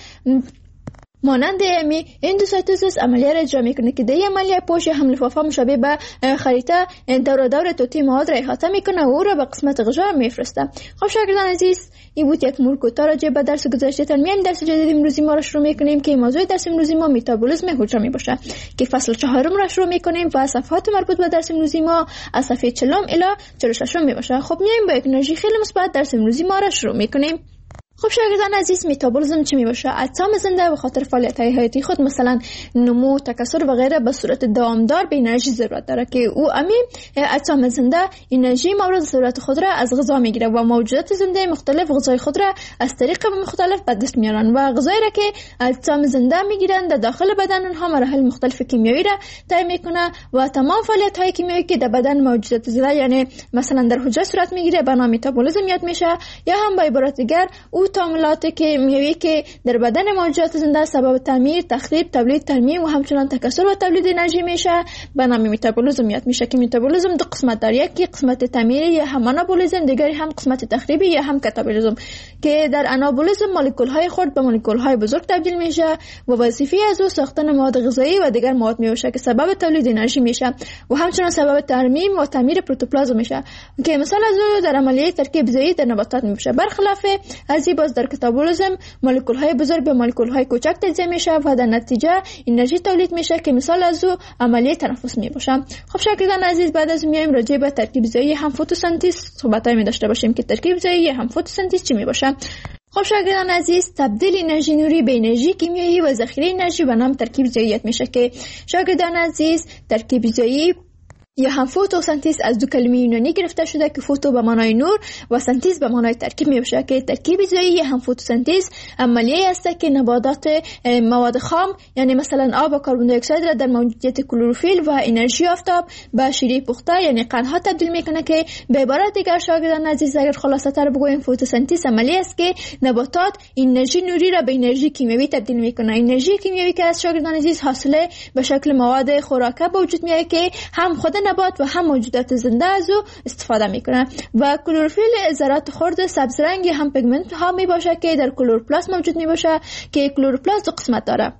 مانند اندوسایتوسیس عملیه را اجرا میکنه که در این عملیه پوش هم لفافه مشابه به خریطه دور توتی مواد را احاطه میکنه و او را به قسمت غشا میفرسته. خب شاگردان عزیز، این بود یک مرکوتا راجع به درس گذشته. میایم درس جدید امروزی ما را شروع میکنیم که موضوع درس امروزی ما متابولیسم حجره میباشه که فصل 4 را شروع میکنیم و صفحات مربوط به درس امروزی ما از صفحه 40 الی 46 میباشه. خب میایم با یک انرژی خیلی مثبت درس امروزی ما را شروع میکنیم. خب شاگردان عزیز، متابولیسم چی میباشه؟ اجسام زنده به خاطر فعالیت‌های حیاتی خود مثلا نمو، تکثر و غیره به صورت دامدار به انرژی ضرورت داره که او اجسام زنده انرژی مورد ضرورت خود را از غذا میگیره و موجودات زنده مختلف غذای خود را از طریق مختلف به دست میارن و غذایی را که اجسام زنده میگیرن در داخل بدن اونها مراحل مختلف کیمیایی را طی میکنه و تمام فعالیت‌های کیمیایی که در بدن موجودات زنده یعنی مثلا در حجره صورت میگیره به نام متابولیسم یاد میشه. یا هم به عبارت دیگر او تعاملات کیمیایی که در بدن موجودات زنده سبب تعمیر، تخریب، تولید، ترمیم و همچنان تکثر و تولید انرژی میشه به نام متابولیسم یاد میشه که متابولیسم دو قسمت داره، یکی قسمت تعمیری یا هم آنابولیسم، دیگری هم قسمت تخریبی یا هم کاتابولیسم که در آنابولیسم مولکول های خرد به مولکول های بزرگ تبدیل میشه و وظیفه از او ساختن مواد غذایی و دیگر مواد میشه که سبب تولید انرژی میشه و همچنان سبب ترمیم و تعمیر پروتوپلازم میشه که مثال از او در عملیه ترکیب ضعیف در نباتات میشه. برخلاف از باز در کاتابولیسم مولکول های بزرگ به مولکول های کوچک تجزیه میشه و در نتیجه انرژی تولید میشه که مثال از او عملیه تنفس میباشه. خب شاگردان عزیز، بعد از میایم راجع به ترکیب ضعیف هم فتوسنتز صحبتایی می داشته باشیم که ترکیب ضعیف هم فتوسنتز چی میباشه. خب شاگردان عزیز، تبدیل انرژی نوری به انرژی کیمیایی و ذخیره انرژی به نام ترکیب ضعیف میشه که شاگردان عزیز ترکیب ضعیف یا هم فتوسنتز از دو کلمه یونانی گرفته شده که فوتو به معنای نور و سنتز به معنای ترکیب میشه که ترکیب زایی یا هم فتوسنتز عملیه است که نباتات مواد خام یعنی مثلا آب و کربن دی اکسید را در موجودیت کلروفیل و انرژی آفتاب به شیره پخته یعنی قندها تبدیل میکنه که به عبارت دیگر شاگردان عزیز اگر خلاصه تر بگوییم فتوسنتز عملیه است که نباتات انرژی نوری را به انرژی کیمیایی تبدیل میکنه. انرژی کیمیایی که از شاگردان عزیز حاصله به شکل مواد خوراکه به وجود میاد که هم خود نبات و هم موجودات زنده از او استفاده میکنه و کلروفیل ذرات خرد سبز رنگی هم پیگمنت ها می باشه که در کلوروپلاست موجود می باشه که کلوروپلاست دو قسمت داره.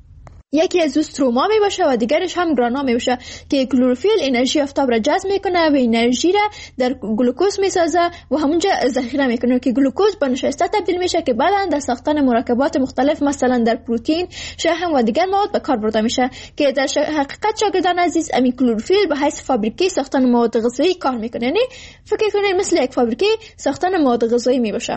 یکی از استروما می باشه و دیگرش هم گرانا می باشه که کلوروفیل انرژی آفتاب را جذب میکنه و انرژی را در گلوکوز می سازه و همونجا ذخیره میکنه که گلوکوز به نشاسته تبدیل میشه که بعدا در ساختن مرکبات مختلف مثلا در پروتئین، شحم و دیگر مواد به کار برده میشه که در حقیقت شاگردان عزیز امی کلوروفیل به حیث فابریکه ساختن مواد غذایی کار میکنه. یعنی فکر کنید مثل یک فابریکه ساختن مواد غذایی می باشه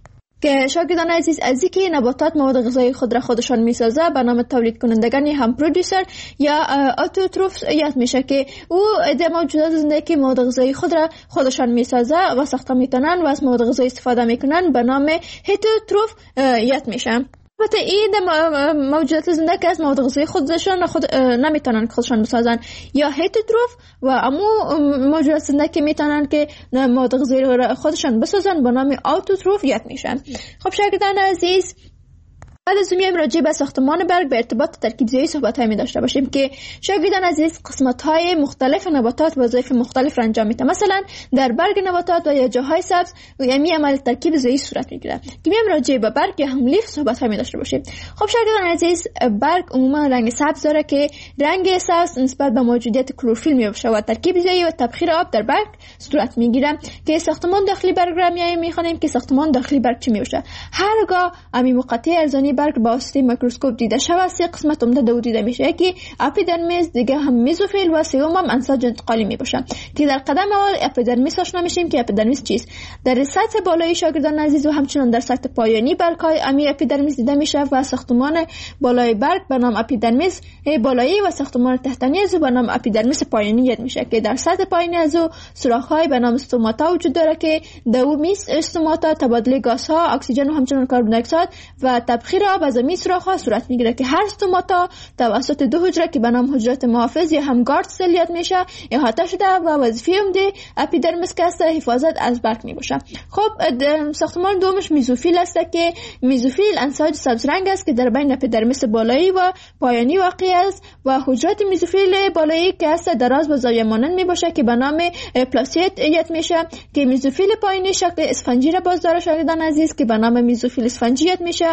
که شاگردان عزیز از اینکه نباتات مواد غذایی خود را خودشان میسازه به نام تولید کنندگان هم پرودوسر یا اتوتروف یاد میشه که او در موجودات زنده که مواد غذایی خود را خودشان میسازه و ساخته میکنن و از مواد غذایی استفاده میکنن به نام هتروتروف یاد میشه. البته این موجودات زنده که از مواد غذایی خودشان نمیتونن خودشان بسازن یا هتروتروف و امو موجودات زنده که میتونن که مواد غذایی خودشان بسازن به نام اتوتروف یاد میشن. خب شاگردان عزیز بعد از میایم راجع به ساختمان برگ به ارتباط ترکیب زایی صحبت‌های می داشته باشیم که شاگردان عزیز قسمت‌های مختلف نباتات وظایف مختلف را انجام میدن. مثلا در برگ نباتات و یا جاهای سبز یعنی عمل ترکیب زایی صورت میگیره که میایم راجع به برگ یا هم لیف صحبت‌های می داشته باشیم. خب شاگردان عزیز برگ عموما رنگ سبز داره که رنگ سبز نسبت به موجودیت کلروفیل میباشه و ترکیب زایی و تبخیر آب در برگ صورت میگیره که ساختمان داخلی برگ را می‌خوانیم که ساختمان داخلی برگ چی میباشه. هرگاه امی مقطع ارزانی برگ با واسطه میکروسکوپ دیده شود سه قسمت عمده دو دیده میشه که اپیدرمیس، دیگه هم میزوفیل و سوم هم انساج انتقالی میباشه که در قدم اول اپیدرمیس آشنا میشیم که اپیدرمیس چیست. در سطح بالایی شاگردان عزیز و همچنین در سطح پایانی برگ های امی اپیدرمیس دیده میشه و ساختمان بالای برگ به نام اپیدرمیس بالایی و ساختمان تحتانی از به نام اپیدرمیس پایانی یاد میشه که در سطح پایینی از سوراخ های به نام استوماتا وجود داره که دومیس استوماتا تبادل گاز ها، اکسیژن و همچنین کربن دی اکسید و تبخیر آب از می سوراخ‌ها صورت میگیره که هر استوماتا توسط دو حجره که به نام حجرات محافظ یا هم گارد سل یاد میشه احاطه شده و وظیفه عمده اپیدرمیس که است حفاظت از برگ میباشه. خب ساختمان دومش میزوفیل است که میزوفیل انساج سبز رنگ است که در بین اپیدرمیس بالایی و پایانی واقع است و حجرات میزوفیل بالایی که است دراز و زاویه مانند میباشه که به نام پلاسیت یاد میشه که میزوفیل پایینی شکل اسفنجی را باز داره شاگردان عزیز که به نام میزوفیل اسفنجی یاد میشه.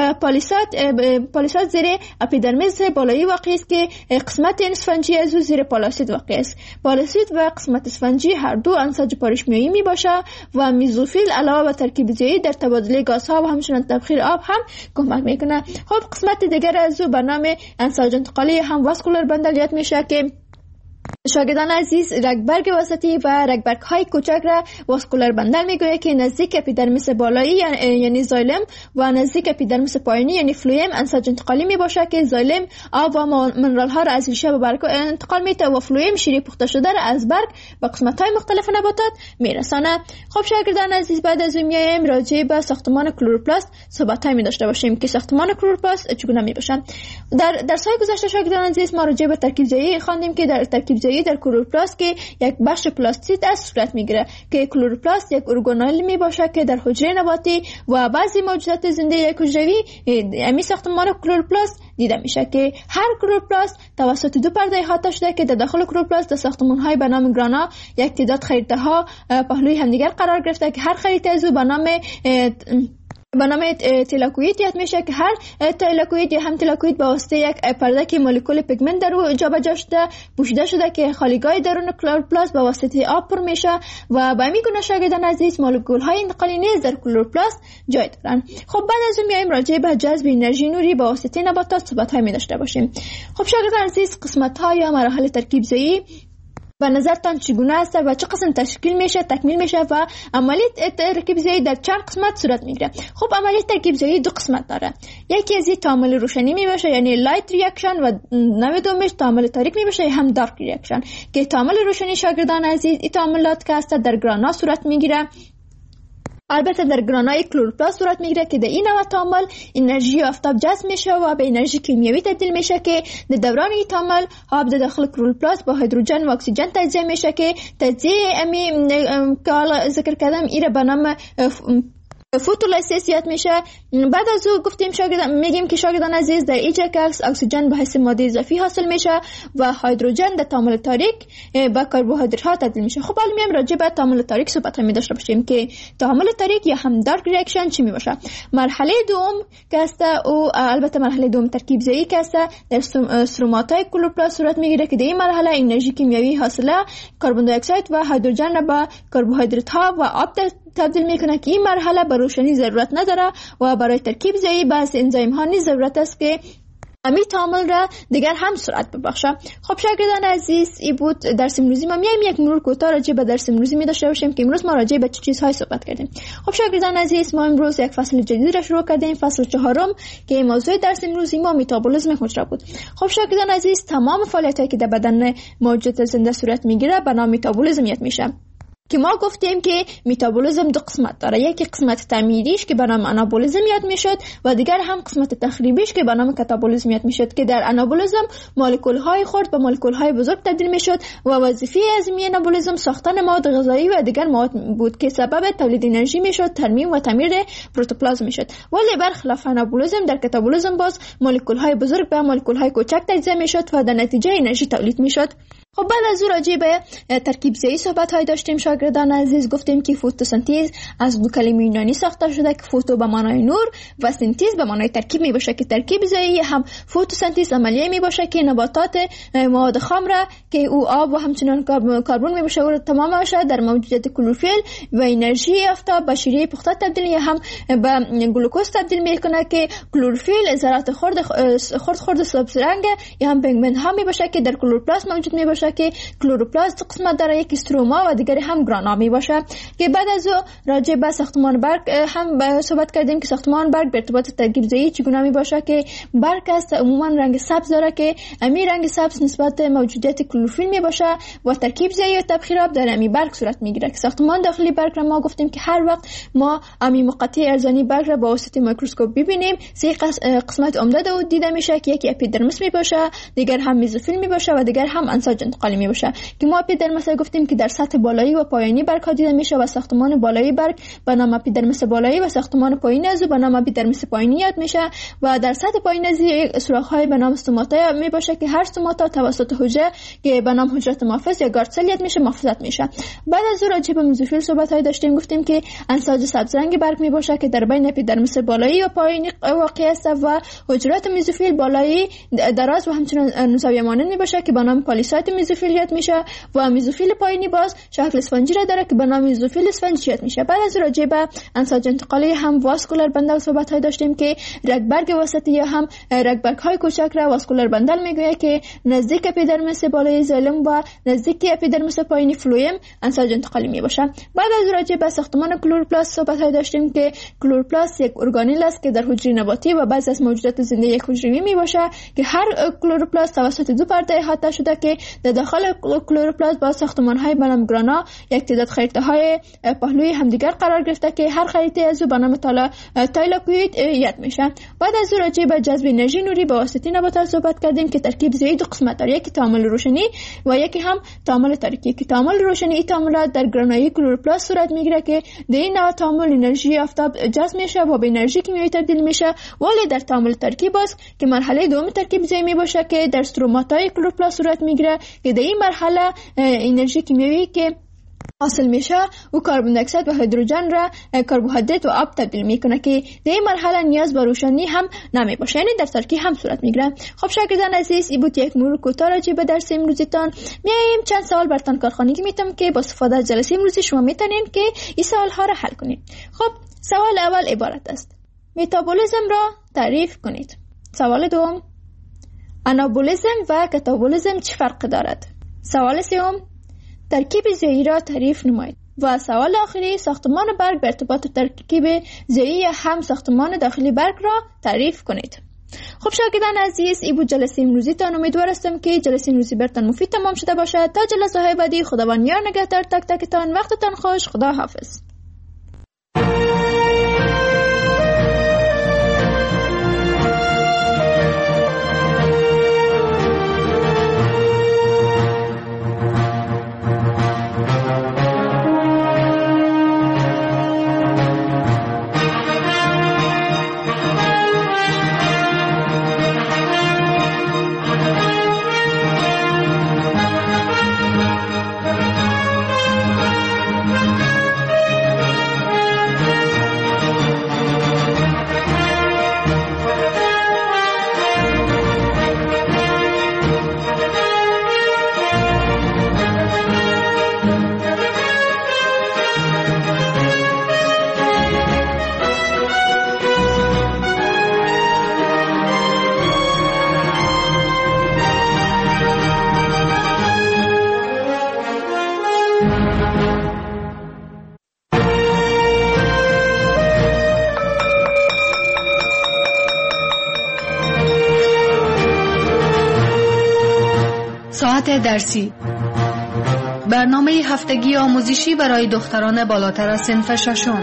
پالیساد زیر اپیدرمیس بالایی واقع است که قسمت اسفنجی از او زیر پالاسید واقع است. پالاسید و قسمت اسفنجی هر دو انساج پارشمیایی می باشه و میزوفیل علاوه بر ترکیب زایی در تبادل گازها و همچنین تبخیر آب هم کمک میکنه. خب قسمت دیگر از او به نام انساج انتقالی هم واسکولار بندل یاد میشه که شاگردان عزیز رگبرگ وسطی و رگبرگ های کوچک را واسکولار بندل میگوید که نزدیک اپیدرمیس بالایی یعنی زایلم و نزدیک اپیدرمیس پایینی یعنی فلویم انساج انتقالی می باشه که زایلم آب و منرال ها را از ریشه به برگ انتقال میده و فلویم شیره پخته شده را از برگ به قسمت های مختلف نباتات میرسانه. خب شاگردان عزیز بعد از میایم راجع به ساختمان کلوروپلاست صحبت می داشته باشیم که ساختمان کلوروپلاست چگونه می باشه. در سال گذشته شاگردان عزیز ما راجع به ترکیب زایی خواندیم که در ترکیب زایی در کلوروپلاست که یک بخش پلاستید از صورت میگیره که کلوروپلاست یک ارگانل می باشه که در حجره نباتی و بعضی موجودات زنده یک حجروی امی ساختمان کلوروپلاست دیده میشه که هر کلوروپلاست توسط دو پرده احاطه شده که در داخل کلوروپلاست در ساختمان های به نام گرانا یک تعداد خریطه ها پهلوی همدیگر قرار گرفته که هر خریطه از به نام تلاکوید یاد میشه که هر تلاکوید یا هم تلاکوید با واسطه یک پرده که مولکول پیگمنت در او جابجا شده پوشیده شده که خالیگاه درون کلوروپلاست با واسطه آب پر میشه و به همین گونه شاگردان عزیز مولکول های انتقالی نیز در کلوروپلاست جای دارن. خب بعد از اون میایم راجع به جذب انرژی نوری با واسطه نباتات صحبت های می داشته باشیم. خب شاگردان عزیز قسمت ها یا مراحل ترکیب زایی به نظرتان چگونه است و چه قسم تشکیل میشه، تکمیل میشه و عملیات ترکیب زایی در چند قسمت صورت میگیره؟ خب عملیات ترکیب زایی دو قسمت داره. یکی از تعامل روشنی میباشه یعنی لایت ریاکشن و نوع دومش تعامل تاریک میباشه هم دارک ریاکشن. که تعامل روشنی شاگردان عزیز این تعاملات که است در گرانا صورت میگیره. البته در گرانای کلورپلاست صورت میگیره که در این نوع تعامل انرژی آفتاب جذب میشه و به انرژی کیمیایی تبدیل میشه که در دوران این تعامل آب در داخل کلورپلاست با هیدروژن و اکسیژن تجزیه میشه که تجزیه امی که حالا ذکر کردم ایره به نام فوتولیسیس یاد میشه. بعد از او گفتیم میگیم که شاگردان عزیز در اینجا که اکسیژن به حیث ماده اضافی حاصل میشه و هیدروژن در تعامل تاریک با کربوهیدرات ها تبدیل میشه. خب حالا میام راجع به تعامل تاریک صحبت می داشته باشیم که تعامل تاریک یا هم دارک ریاکشن چی می باشه. مرحله دوم که است او البته مرحله دوم ترکیب زایی که است در استروماتای کلورپلاست صورت میگیره که در این مرحله انرژی کیمیایی حاصله کربن دی اکساید و هیدروژن را به کربوهیدرات ها و آب تبدیل میکنه که این مرحله برای روشنی ضرورت نداره و برای ترکیب زایی بعض انزایم ها نیز ضرورت است که امی تعامل را دیگر هم سرعت ببخشه. خب شاگردان عزیز این بود درس امروزی ما. میایم یک مرور کوتاه راجع به درس امروزی می داشته باشیم که امروز ما راجع به چه چیزهای صحبت کردیم. خب شاگردان عزیز ما امروز یک فصل جدید را شروع کردیم، فصل 4 که موضوع درس امروزی ما متابولیسم حجره بود. خب شاگردان عزیز تمام فعالیتایی که در بدن موجودات زنده صورت میگیره به نام متابولیسم یاد میشه. که ما گفتیم که متابولیسم دو قسمت داره، یکی قسمت تعمیریش که به نام آنابولیسم یاد میشد و دیگر هم قسمت تخریبیش که به نام کاتابولیسم یاد میشد که در آنابولیسم مولکول های خرد به مولکول های بزرگ تبدیل میشد و وظیفه از این آنابولیسم ساختن مواد غذایی و دیگر مواد بود که سبب تولید انرژی میشد، ترمیم و تعمیر پروتوپلازم میشد. ولی برخلاف آنابولیسم در کاتابولیسم باز مولکول های بزرگ به مولکول های کوچک تجزیه میشد و در نتیجه انرژی تولید میشد. خب بعد از اون راجع به ترکیب زایی صحبت های داشتیم شاگردان عزیز. گفتیم که فتوسنتز از دو کلمه یونانی ساخته شده که فوتو به معنای نور و سنتز به معنای ترکیب می باشه که ترکیب زایی هم فتوسنتز عملیه می باشه که نباتات مواد خام را که او آب و همچنان کربن می باشه و تمام باشه در موجودیت کلروفیل و انرژی آفتاب به شیره پخته تبدیل یا هم به گلوکوز تبدیل میکنه که کلروفیل ذرات خرد سبز رنگ یا هم پگمنت ها می باشه که در کلورپلاست موجود می باشه که کلوروپلاست قسمت داره، یک استروما و دیگری هم گرانا می باشه. که بعد از او راجع به ساختمان برگ هم صحبت کردیم که ساختمان برگ به ارتباط ترکیب زایی چگونه می باشه که برگ است عموما رنگ سبز داره که امی رنگ سبز نسبت موجودیت کلروفیل می باشه و ترکیب زایی و تبخیر آب در امی برگ صورت می گیره. که ساختمان داخلی برگ را ما گفتیم که هر وقت ما امی مقطع ارزانی برگ را با واسطه میکروسکوپ ببینیم سه قسمت عمده او دیده میشه که یکی اپیدرمیس می باشه، دیگر هم میزوفیل می باشه و دیگر هم انساج انتقالی می باشه. که ما اپیدرمیس گفتیم که در سطح بالایی و پایینی برگ ها دیده میشه و ساختمان بالایی برگ به نام اپیدرمیس بالایی و ساختمان پایینی از به نام اپیدرمیس پایینی یاد میشه و در سطح پایین از سوراخ های به نام استوماتا می باشه که هر استوماتا توسط حجره که به نام حجره محافظ یا گارد سل یاد میشه محافظت میشه. بعد از اون راجع به میزوفیل صحبت های داشتیم، گفتیم که انساج سبز رنگ برگ می باشه که در بین اپیدرمیس بالایی و پایینی واقع است و حجرات میزوفیل بالایی دراز و همچنین زاویه مانند می باشه که به نام پالیسایت میزوفیل یاد میشه و میزوفیل پایینی باز شکل اسفنجی را داره که به نام میزوفیل اسفنجی یاد میشه. بعد از راجع به انساج انتقالی هم واسکولار بندل صحبت های داشتیم که رگبرگ وسطی یا هم رگبرگ های کوچک را واسکولار بندل میگوید که نزدیک اپیدرمیس بالایی زایلم و نزدیک اپیدرمیس پایینی فلویم انساج انتقالی می باشه. بعد از راجع به ساختمان کلورپلاست صحبت های داشتیم که کلورپلاست یک ارگانیل است که در حجره نباتی و بعضی از موجودات زنده یک حجروی می باشه که هر کلورپلاست توسط دو پرده احاطه شده که در داخل کلورپلاست با ساختمان های به نام گرانا یک تعداد خریطه های پهلوی همدیگر قرار گرفته که هر خریطه از او به نام تایلاکوید یاد میشه. بعد از راجع به جذب انرژی نوری به واسطه نباتات صحبت کردیم که ترکیب زایی دو قسمت داره، یکی تعامل روشنی و یکی هم تعامل تاریکی. که تعامل روشنی این تعاملات در گرانایی کلورپلاست صورت میگیره که در این نوع تعامل انرژی آفتاب جذب میشه و به انرژی کیمیایی تبدیل میشه. ولی در تعامل ترکیب باز که مرحله دوم ترکیب زایی می باشه که در استروماتای کلورپلاست صورت میگیره که در این مرحله انرژی کیمیایی که حاصل میشه و کربن دی اکساید و هیدروژن را کربوهیدرات و آب تبدیل میکنه که در این مرحله نیاز به روشنی هم نمی باشه، یعنی در ترکیب هم صورت میگیره. خب شاگردان عزیز این بود یک مرور کوتاه راجع به درس امروزتان. میایم چند سوال براتون کارخانگی میتونم که با استفاده از جلسه امروزی شما میتونین که این سوال ها را حل کنید. خب سوال اول عبارت است: متابولیسم را تعریف کنید. سوال دوم: آنابولیسم و کاتابولیسم چه فرق دارد؟ سوال سوم: ترکیب ضعی را تعریف نمایید. و سوال آخری، ساختمان برگ به ارتباط ترکیب ضعی هم ساختمان داخلی برگ را تعریف کنید. خب شاگردان عزیز، این بود جلسه امروزی تان. امیدوار هستم که جلسه امروزی برتان مفید تمام شده باشد. تا جلسه های بعدی خداوند یار نگهدار تک تکتان. وقتتان خوش. خدا حافظ. ساعت درسی، برنامه هفتگی آموزشی برای دختران بالاتر از صنف ششم.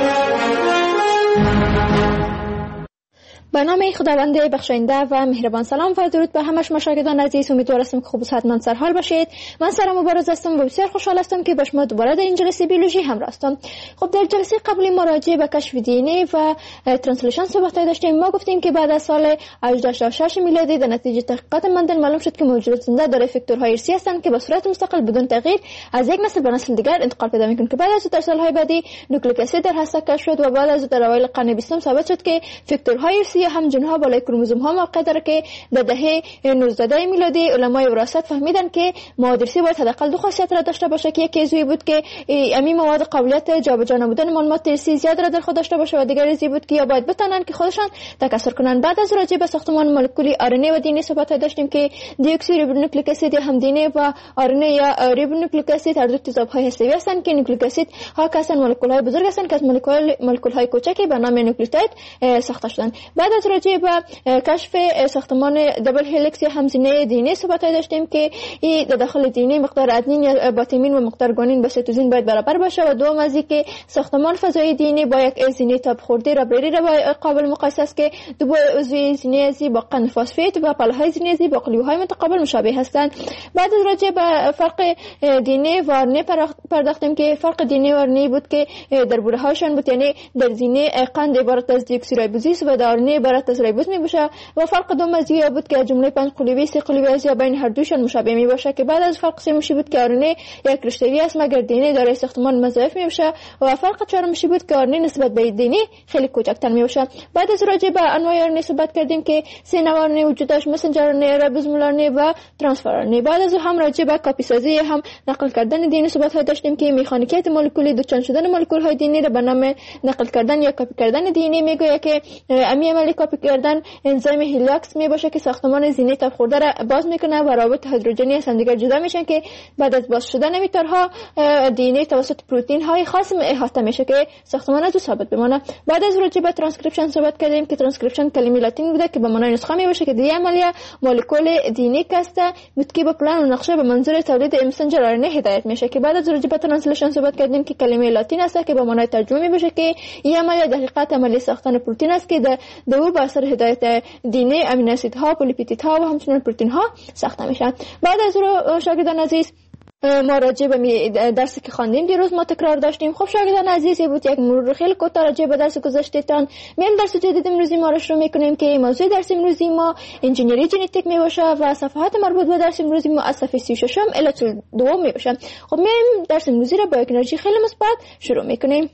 به نام خداوند بخشاینده و مهربان. سلام و درود به همه شما شاگردان عزیز. امیدوار هستم که خوب و صحتمند سرحال باشید. من سارا مبارز هستم و بسیار خوشحال هستم که با شما دوباره در این جلسه بیولوژی همراه هستم. خب در جلسه قبلی ما راجع به کشف دی ان ای و ترانسلیشن صحبت داشتیم. ما گفتیم که بعد از سال 1886 میلادی در نتیجه تحقیقات مندل معلوم شد که موجودات زنده دارای فاکتورهای ارثی هستند که به صورت مستقل بدون تغییر از یک نسل به نسل دیگر انتقال پیدا میکنند، که بعد از در سالهای بعدی نوکلیک اسید در هسته کشف شد و بعد از در اوایل قرن 20 ثابت شد که فاکتورهای ارثی هم جنها بالای کروموزوم ها موقع داره که در دهه 19 میلادی علمای وراثت فهمیدن که مواد ارثی باید حداقل دو خاصیت را داشته باشه که یکی ازوی بود که امی مواد قابلیت جابجا نمودن معلومات ارثی زیاد را در خود داشته باشه و دیگر ازوی بود که یا باید بتونن که خودشان تکثر کنن. بعد از راجع به ساختمان مولکولی آر ان ای و دی ان ای صحبت داشتیم که دیوکسیریبونوکلیک اسید هم دی ان ای و آر ان ای یا ریبونوکلیک اسید هر دو تضادهای هسته‌ای هستند که نوکلیک اسید ها کسان مولکول های بزرگ هستند که از مولکول های کوچکی به نام نوکلیوتاید ساخته شدند. بعد از راجع به کشف ساختمان دبل هلیکس یا همزینه دی ان ای صحبت داشتیم که این در داخل دی ان ای مقدار ادنین یا باتیمین و مقدار گوانین به سیتوزین باید برابر باشه و دوم از اینکه ساختمان فضایی دی ان ای با یک زینه تاب خورده رابری را قابل مقایسه است که دو عضوی زینه ازی با قند فسفید و پلهای زینه ازی با قلوهای متقابل مشابه هستند. بعد از راجع به فرق دی ان ای و آر ان ای پرداختیم که فرق دی ان ای و آر ان ای بود که در بوره هاشون بود، یعنی در زینه قند عبارت از دیوکسیریبوزیس و در آر ان ای عبارت از ریبوز میباشه و فرق دو مزیه بود که جمله 5 قلوی 3 قلوی از یا بین هر دوشون مشابه میباشه که بعد از فرق سومی بود که آر ان ای یک رشته‌ای است مگر دی ان ای دارای ساختمان مضاعف میباشه و فرق چهارمی بود که آر ان ای نسبت به دی ان ای خیلی کوچکتر میباشه. بعد از راجع به انواع آر ان ای صحبت کردیم که سه نوع آر ان ای وجود داشت، مسنجر آر ان ای، ریبوزومال آر ان ای و ترانسفر آر ان ای. بعد از هم راجع به کپی سازی هم نقل کردن دی ان ای صحبت داشتیم که مکانیکیت مولکولی دوچند شدن مولکول های دی ان ای را به نام نقل کردن یا کپی کردن دی ان ای میگوید که امی عملی کپی کردن انزیم هیلاکس میباشه که ساختمان زینه تاب خورده را باز میکنه و روابط هیدروژنی از هم دیگر جدا میشن که بعد از باز شدن امیترها دی ان ای توسط پروتئین های خاص احاطه میشه که ساختمان از ثابت بمانه. بعد از راجع به ترانسکریپشن صحبت کردیم که ترانسکریپشن کلمه لاتین بوده که به معنای نسخه میباشه که دی عملیه مولکول دی ان ای کاسته بود که با پلان و نقشه به منظور تولید مسنجر آر ان ای هدایت میشه که بعد از راجع به ترانسلیشن صحبت کردیم که کلمه لاتین است که به معنای ترجمه میباشه که این عملیه دقیقاً عملی ساختن پروتئین است که در او با اثر هدایت دی ان ای امینو اسیدها، پلیپتیدها و همچنین پروتئین ها ساخته میشن. بعد از رو شاگردان عزیز ما راجع به درسی که خواندیم دیروز ما تکرار داشتیم. خب شاگردان عزیز بود یک مرور خیلی کوتاه راجع به درس گذشتهتان. میام درس جدید امروزی ما را شروع میکنیم که موضوع درس امروزی ما انجینری ژنتیک میباشه و صفحات مربوط به درس امروزی ما از صفحه 36 الی 42 میباشه. خب میام درس امروزی را با یک انرژی خیلی مثبت شروع میکنیم.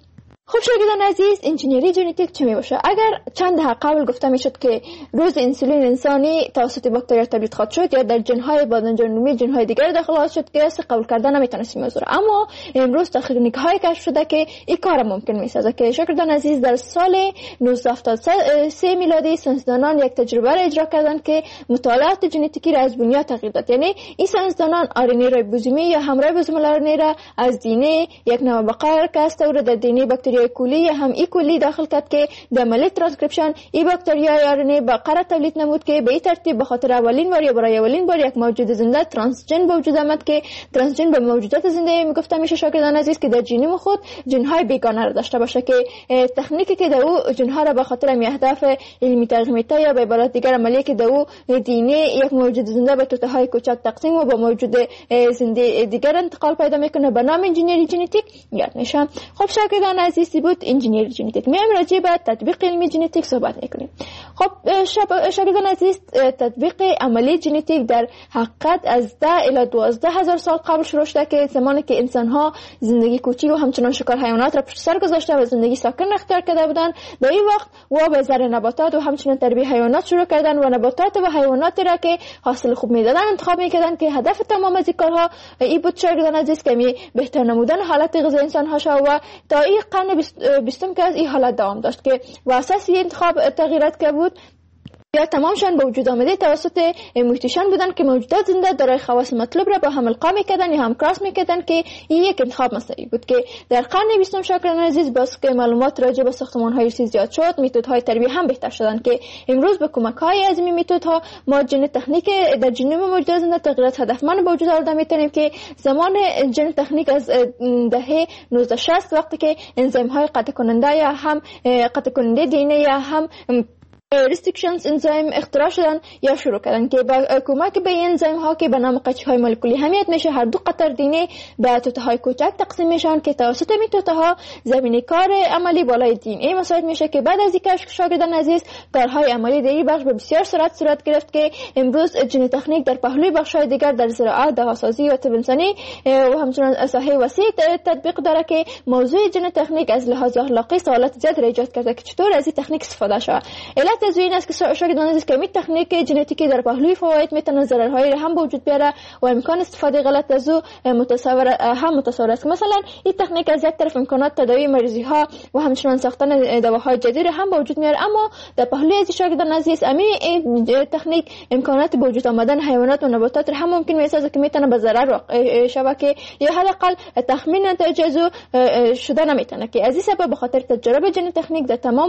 خب شاگردان عزیز، انجینری ژنتیک چه میباشه؟ اگر چند دهه قبل گفته میشد که روز انسولین انسانی توسط باکتریا تولید خواهد شد یا در جنهای بادنجان‌نمایی جنهای دیگر داخل شد که است قبول کردن نمیتونست موضوع، اما امروز تکنیک های کشف شده که این کار ممکن میسازه. که شاگردان عزیز در سال 1973 میلادی ساینسدانان یک تجربه را اجرا کردند که مطالعات ژنتیکی را از بنیاد تغییر داد. یعنی این ساینسدانان آرنه ریبوزومی یا همریبوزومال آرنه را از دینه یک نوع بقای کاست و در دینه باکتریای کولی یا هم ای کولی داخل کرد که در عملیه ترانسکریپشن این باکتریای آرنه بقره تولید نمود که به این ترتیب به خاطر اولین بار یا برای اولین بار یک موجود زنده ترانسژن به وجود آمد که ترانسژن به موجودات زنده میگفته میشه شاگردان عزیز که در ژنوم خود ژن‌های بیگانه را داشته باشه، که تکنیکی که در او ژن‌ها را به خاطر اهداف علمی ترجمه یا به عبارت دیگر عملیه که در او دینه یک موجود زنده به توته‌های کوچک تقسیم و با موجود زنده دیگر انتقال پیدا میکنه به نام انجینری ژنتیک یاد میشه. خب شاگردان عزیز بود انجینری ژنتیک. میایم راجع به تطبیق علمی ژنتیک صحبت میکنیم. خب شاگردان عزیز، تطبیق عملی ژنتیک در حقیقت از 10 الی 12 هزار سال قبل شروع شده که زمانی که انسان ها زندگی کوچی و همچنان شکار حیوانات را پشت سر گذاشته و زندگی ساکن اختیار کرده بودند، در این وقت و به زرع نباتات و همچنان تربیت حیوانات شروع کردن و نباتات و حیواناتی را که حاصل خوب میدادن انتخاب میکردن که هدف تمام از این کارها این بود شاگردان عزیز که بهتر نمودن حالت غذایی انسان ها شد و تا این قرن 20 که از این حالت دوام داشت که و اساس این انتخاب تغییرات که بود یا تمامشان به وجود آمده توسط موجودشان بودن که موجودات زنده دارای خواص مطلوب را با هم القا میکردن یا هم کراس میکردن که این یک انتخاب مصنوعی بود. که در قرن 20 شاگردان عزیز باز که معلومات راجع به ساختمان‌های زیاد شد، متدهای تربیت هم بهتر شدن که امروز به کمک های از این متدها ما ژن تکنیک در ژنوم موجودات زنده تغییرات هدفمند به وجود آورده میتونیم که زمان ژن تکنیک از دهه 1960 وقتی که انزیم های قطع کننده یا هم قطع کننده دی ان ای یا هم ریستریکشنز انزیم اختراع شدن یا شروع کردن که با کمک به این انزیم ها که به نام قطعه های مولکولی همیت میشه هر دو قطر دینه به توته های کوچک تقسیم میشن که توسط این توته ها زمینه کار عملی بالای دین ای مساعد میشه که بعد از این کشف شاگردان عزیز کارهای عملی در این بخش به بسیار سرعت صورت گرفت که امروز ژن تکنیک در پهلوی بخش‌های دیگر در زراعت، دواسازی و طب انسانی و همچنان ساحه وسیع تطبیق داره که موضوع ژن تکنیک از لحاظ اخلاقی سوالات زیاد را ایجاد کرده که چطور از این تکنیک استفاده شود. علت این است که شاگردان عزیز که می تکنیک ژنتیکی در پهلوی فواید میتونه ضررهایی را هم به وجود بیاره و امکان استفاده غلط از او متصور است. مثلا این تکنیک از یک طرف امکانات تداوی مریضی ها و همچنان ساختن دواهای جدید هم به وجود میاره، اما در پهلوی از شاگردان عزیز این تکنیک امکانات به وجود آمدن حیوانات و نباتات را هم ممکن میسازه که میتونه به ضرر شبکه یا حداقل تخمین نتایج از شده نمیتونه. که از این سبب به خاطر تجربه ژن تکنیک در تمام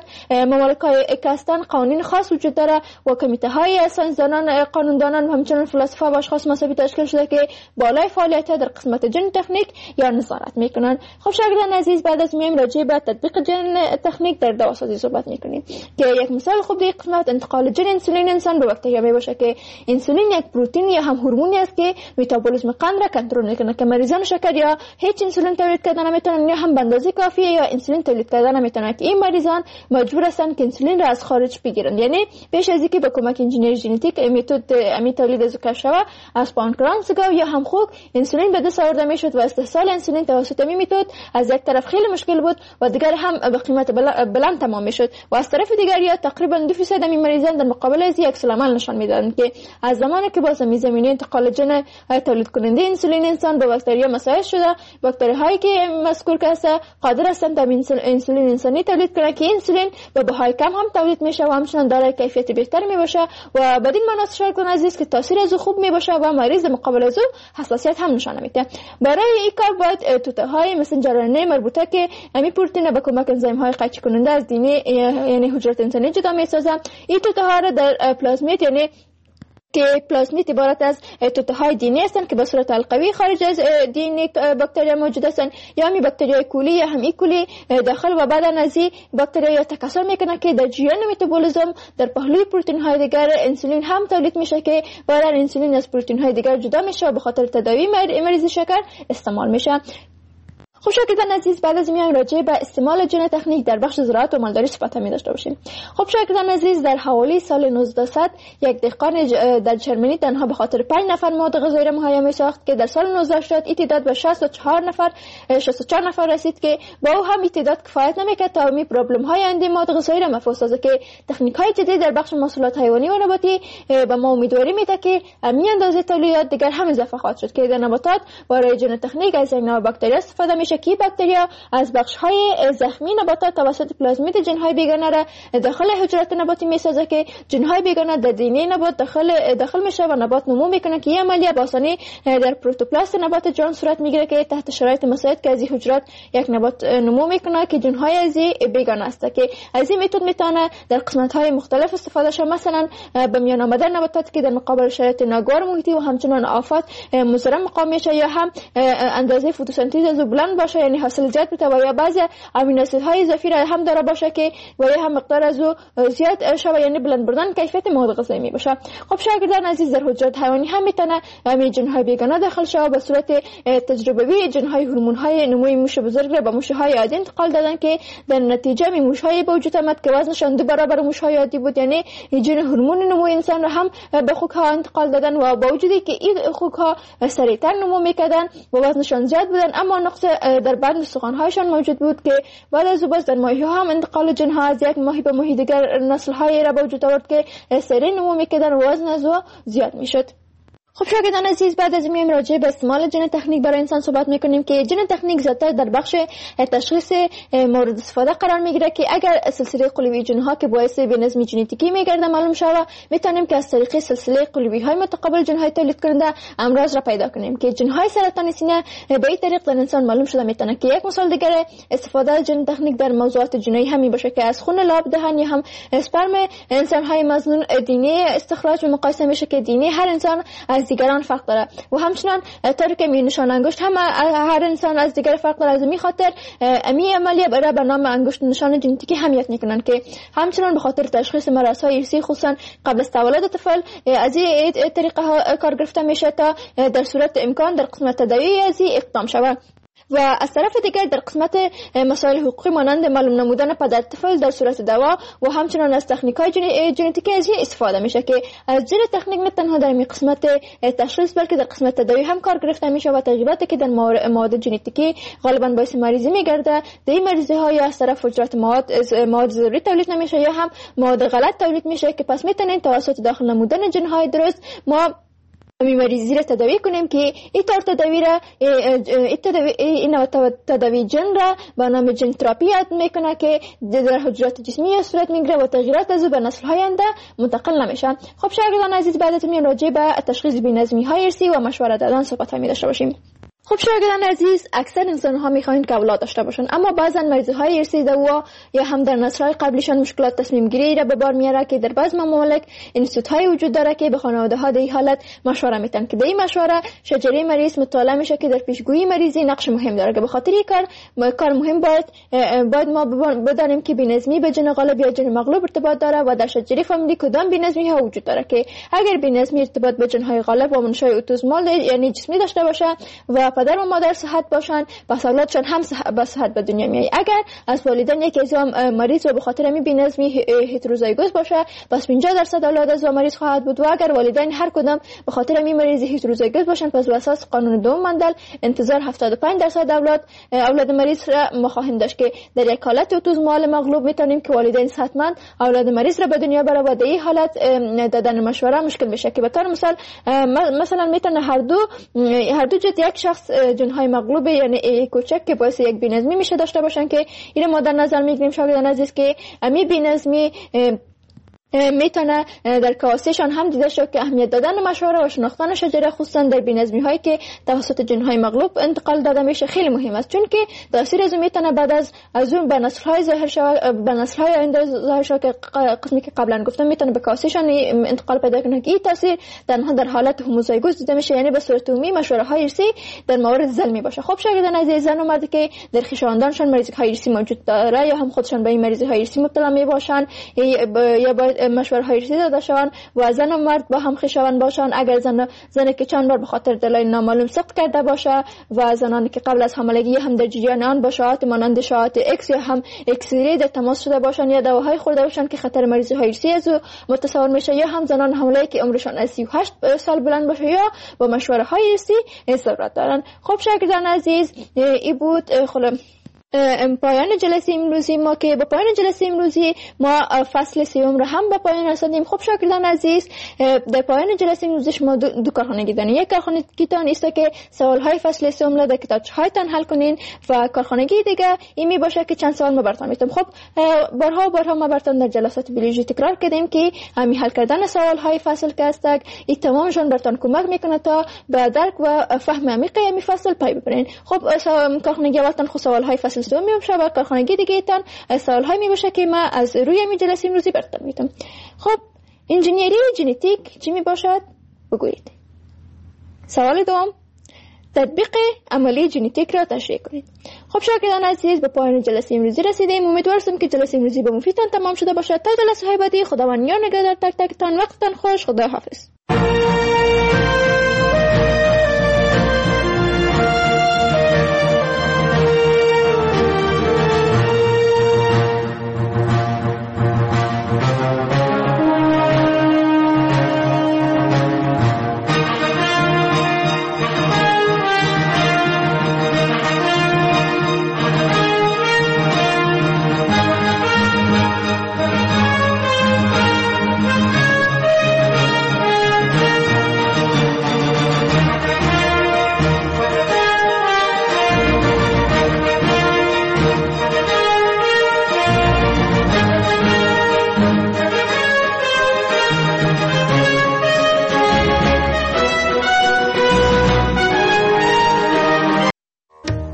مملکت کاستان قوانین خاص وجود داره و کمیته های ساینسدانان، قانوندانان و همچنین فلسفه و اشخاص مذهبی تشکیل شده که بالای فعالیت در قسمت ژن تکنیک یا نظارت میکنن. خب شاگردان عزیز، بعد از میایم راجع به تطبیق ژن تکنیک در دواسازی صحبت میکنیم که یک مثال خوب در قسمت انتقال ژن انسولین انسان به باکتریا میباشه که انسولین یک پروتئین یا هم هورمونی است که متابولیسم قند را کنترل میکنه که مریضان شکر یا هیچ انسولین تولید کردن نمیتونن یا هم به اندازه کافیه یا انسولین تولید کردن نمیتونن که این مریضان مجبور هستن که انسولین را از خارج بگیرن. یعنی پیش از اینکه با کمک انجینری ژنتیک متد تولید از کشف شود از پانکراس گاو یا هم خوک انسولین به دست آورده میشد و استحصال انسولین توسط این متد از یک طرف خیلی مشکل بود و دیگر هم به قیمت بلند تمام میشد و از طرف دیگر یا تقریبا 2% این مریضان در مقابل از یک عمل نشان میدادند که از زمانی که با زمینه انتقال ژن تولید کننده انسولین انسان به باکتریا مساعد شده، باکتری هایی که مذکور کرده قادر هستند تا انسولین انسانی تولید کنند که انسولین به بهای کم هم تولید میشه و همچنان دارای کیفیت بهتر میباشه و بدین معنی شاگردان عزیز که تاثیر از خوب میباشه و مریض مقابل از حساسیت هم نشان میده. برای این کار باید توته های مسنجر آرنه مربوطه که همین پروتئین به کمک انزیم های قطع کننده از دینه یعنی حجرات انسانی جدا میسازه. این توته ها را در پلازمیت یعنی که پلازمیت عبارت از توته های دینی هستند که به صورت حلقوی خارج از دینه باکتریا موجود هستند یا همی باکتریای کولی یا هم ایکولی داخل و بعد از این باکتریا تکثر میکنه که در جریان متابولیسم در پهلوی پروتئین های دیگر انسولین هم تولید میشه که بعد انسولین از پروتئین های دیگر جدا میشه و به خاطر تداوی مریض شکر استعمال میشه. خب شاگردان عزیز، بعد از میایم راجع به استعمال ژن تکنیک در بخش زراعت و مالداری صحبت می داشته باشیم. خب شاگردان عزیز، در حوالی سال 1900 یک دهقان در جرمنی تنها به خاطر 5 نفر مواد غذایی را مهیا می ساخت که در سال 1980 این تعداد به 64 نفر رسید که با او هم این تعداد کفایت نمیکرد تا می پرابلم های اندی مواد غذایی را مفهوم سازه که تکنیک های جدید در بخش محصولات حیوانی و نباتی به ما امیدواری میده که امی اندازه تولیدات دیگر هم اضافه خواهد شد که در نباتات برای ژن تکنیک از یک نوع باکتری استفاده میشه که باکتریا از بخش‌های زخمی نباتات توسط پلازمید ژن‌های بیگانه را داخل حجرات نباتی میسازه که ژن‌های بیگانه در دینه نبات داخل میشه و نبات نمو میکنه که این عملیه به آسانی در پروتوپلاست نبات جان صورت میگیره که تحت شرایط مساعد که از این حجرات یک نبات نمو میکنه که ژن‌های از بیگانه است که از این متد میتونه در قسمت‌های مختلف استفاده شه. مثلا به میان آمدن نباتات که در مقابل شرایط ناگوار محیطی و همچنین آفات مضر مقام میشه یا هم اندازه فتوسنتز از بلند باشه، یعنی حاصل زیاد بده و یا بعضی امینو اسیدهای اضافی را هم داره باشه که و یا هم مقدار از زیاد شوه، یعنی بلند بردن کیفیت مواد غذایی می باشه. خب شاگردان عزیز، در حجرات حیوانی هم میتونه همین ژن‌های بیگانه داخل شه و به صورت تجربوی ژن‌های هورمون‌های نموی موش بزرگ را به موش‌های عادی انتقال دادن که در نتیجه می موش‌های به وجود آمد که وزنشان 2 برابر موش‌های عادی بود، یعنی ژن هورمون نموی انسان را هم به خوک‌ها انتقال دادن و با وجودی که این خوک‌ها سریعتر نمو میکردن و وزنشان زیاد بودن، اما نقص در بعض استخوان‌هایشان موجود بود که بعد از او در ماهی‌ها هم انتقال ژن‌ها از یک ماهی به ماهی دیگر نسل‌های را به وجود آورد که سریع نمو میکردن و وزن از او زیاد میشد. خب شاگردان عزیز، بعد از میایم راجع به استعمال ژن تکنیک برای انسان صحبت میکنیم که ژن تکنیک ذاتا در بخش تشخیص مورد استفاده قرار میگیره که اگر سلسله قلوی ژن‌ها که باعث بی‌نظمی ژنتیکی میگرده معلوم شود، میتونیم که از طریق سلسله قلوی‌های متقابل ژن‌های تولید کننده امراض را پیدا کنیم که ژن‌های سرطان سینه به این طریق در انسان معلوم شده میتونه که یک مثال دیگر استفاده از ژن تکنیک در موضوعات جنایی همین باشه که از خون لاب دهن یا هم اسپرم انسان‌های مظنون دینه استخراج و مقایسه میشه که دینه هر انسان از دیگران فرق داره و همچنین طوری که نشان انگشت هم هر انسان از دیگر فرق داره. از این خاطر امی عملیه برای به نام انگشت نشان ژنتیکی همیت میکنن که همچنین به خاطر تشخیص مرض‌های ارثی خصوصا قبل از تولد طفل از این طریقه کار گرفته میشه تا در صورت امکان در قسمت تداوی از این اقدام شود. و از طرف دیگر در قسمت مسائل حقوقی مانند معلوم نمودن پدر طفل در صورت دوا و همچنین از تکنیک‌های ژنتیکی از استفاده میشه که از ژن تکنیک نه تنها در این قسمت تشخیص بلکه در قسمت تداوی هم کار گرفته میشه و تغییراتی که در مواد ژنتیکی غالبا باعث مریضی میگرده در این مریضی‌ها یا از طرف حجرات مواد ضروری تولید نمیشه یا هم مواد غلط تولید میشه که پس میتونین توسط داخل نمودن ژن‌های درست ما مریضی را تداوی کنیم که این طور تداوی را این تداوی ژن را به نام ژن تراپی میکنه که در حجرات جسمی صورت میگیره و تغییرات از به نسل‌های آینده منتقل نمیشه. خب شاگردان عزیز، بعد از میان راجع به تشخیص بی‌نظمی‌های ارثی و مشوره دادن صحبت می داشته باشیم. خب شاگردان عزیز، اکثر انسان‌ها می‌خواهند که اولاد داشته باشند، اما بعضن مریضی‌های ارثی دوا یا هم در نسل‌های قبلیشان مشکلات تصمیم گیری را به بار میاره که در بعض ممالک اینستیتوت‌های وجود داره که به خانواده‌ها در این حالت مشوره میدن که در این مشوره شجره مریض مطالعه میشه که در پیشگویی مریضی نقش مهم داره که به خاطر این کار مهم باید ما بدانیم که بی‌نظمی به ژن غالب یا ژن مغلوب ارتباط داره و در شجره فامیلی کدام بی‌نظمی‌ها وجود داره که اگر بی‌نظمی ارتباط به ژن‌های غالب و منشأ اوتوزمال یعنی جسمی داشته باشه و پدر و مادر صحت باشن، پس اولادشان هم با صحت به دنیا میاد. اگر از والدین یکی از مریض و به خاطر همین بی‌نظمی هتروزایگوس باشه، پس 50% اولاد از مریض خواهد بود و اگر والدین هر کدام به خاطر همین مریض هتروزایگوس باشن، پس بر اساس قانون دوم مندل انتظار 75% اولاد مریض را ما خواهیم داشت که در یک حالت اوتوزمال مغلوب میتونیم که والدین صحتمند اولاد مریض را به دنیا بیاره و در این حالت دادن مشوره مشکل میشه که به طور مثلا میتونه هر دو جد یک شخص ژن‌های مغلوب یعنی کوچک که باعث یک بی‌نظمی میشه داشته باشن که این ما در نظر میگیریم شاگردان عزیز که امی بی‌نظمی میتونه در کاسهشان هم دیده شد که اهمیت دادن مشوره و شناختن شجره خصوصا در بی‌نظمی‌هایی که توسط ژن‌های مغلوب انتقال داده میشه خیلی مهم است، چون که تاثیر از میتونه بعد از اون به نسل‌های ظاهر شود، به نسل‌های آینده ظاهر شود که قسمی که قبلا گفتم میتونه به کاسهشان انتقال پیدا کنه که این تاثیر در حالت هوموزایگوس دیده میشه، یعنی به صورت عمومی مشوره‌های ارثی در مورد زلمی باشه. خب شاگردان عزیز، زن و مردی که در خویشاوندانشان مریضی‌های ارثی موجود داره یا هم خودشان به این مریضی‌های ارثی مبتلا میباشن یا مشوره‌های ارثی داده شوند و زن و مرد با هم خویشاوند باشند. اگر زنی که چند بار به خاطر دلایل نامعلوم سقط کرده باشه و زنانی که قبل از حاملگی هم در جریان آن با شایعات مانند شایعات ایکس یا هم اکسری در تماس شده باشند یا دواهای خورده باشند که خطر مریضی‌های ارثی از متصور میشه، یا هم زنان حامله که عمرشان از 38 سال بلند باشه یا با مشوره‌های ارثی ضرورت دارند. خب شاگردان عزیز، این بود پایان جلسه امروزی ما که با پایان جلسه امروزی ما فصل سوم را هم به پایان رساندیم. خب شاگردان عزیز، در پایان جلسه امروزی شما دو کارخانگی دارین. یک کارخانگیتان است که سوال‌های فصل سوم را در کتابچه‌هایتان حل کنین و کارخانگی دیگه این می باشه که چند سوال ما براتون میتم. خب بارها ما براتون در جلسات بیولوژی تکرار کردیم که همین حل کردن سوال‌های فصل که است این تمامشون براتون کمک میکنه تا به درک و فهم عمیق این فصل پی ببرین. خب کارخانگی اولتان خود سوال‌های فصل سوم میشه و کارخانگی دیگه تان سوال‌های میباشه که ما از روی این جلسه امروزی براتون میتم. خب انجینیری ژنتیک چی میباشد؟ بگویید. سوال دوم، تطبیق عملی ژنتیک را تشریح کنید. خب شاگردان عزیز، به پایان جلسه امروزی رسیدیم. امیدوارم که جلسه امروزی به مفیدتان تمام شده باشد. تا جلسه های بعدی، خداوند نگهدار تک تکتان. وقتتان خوش. خدا حافظ.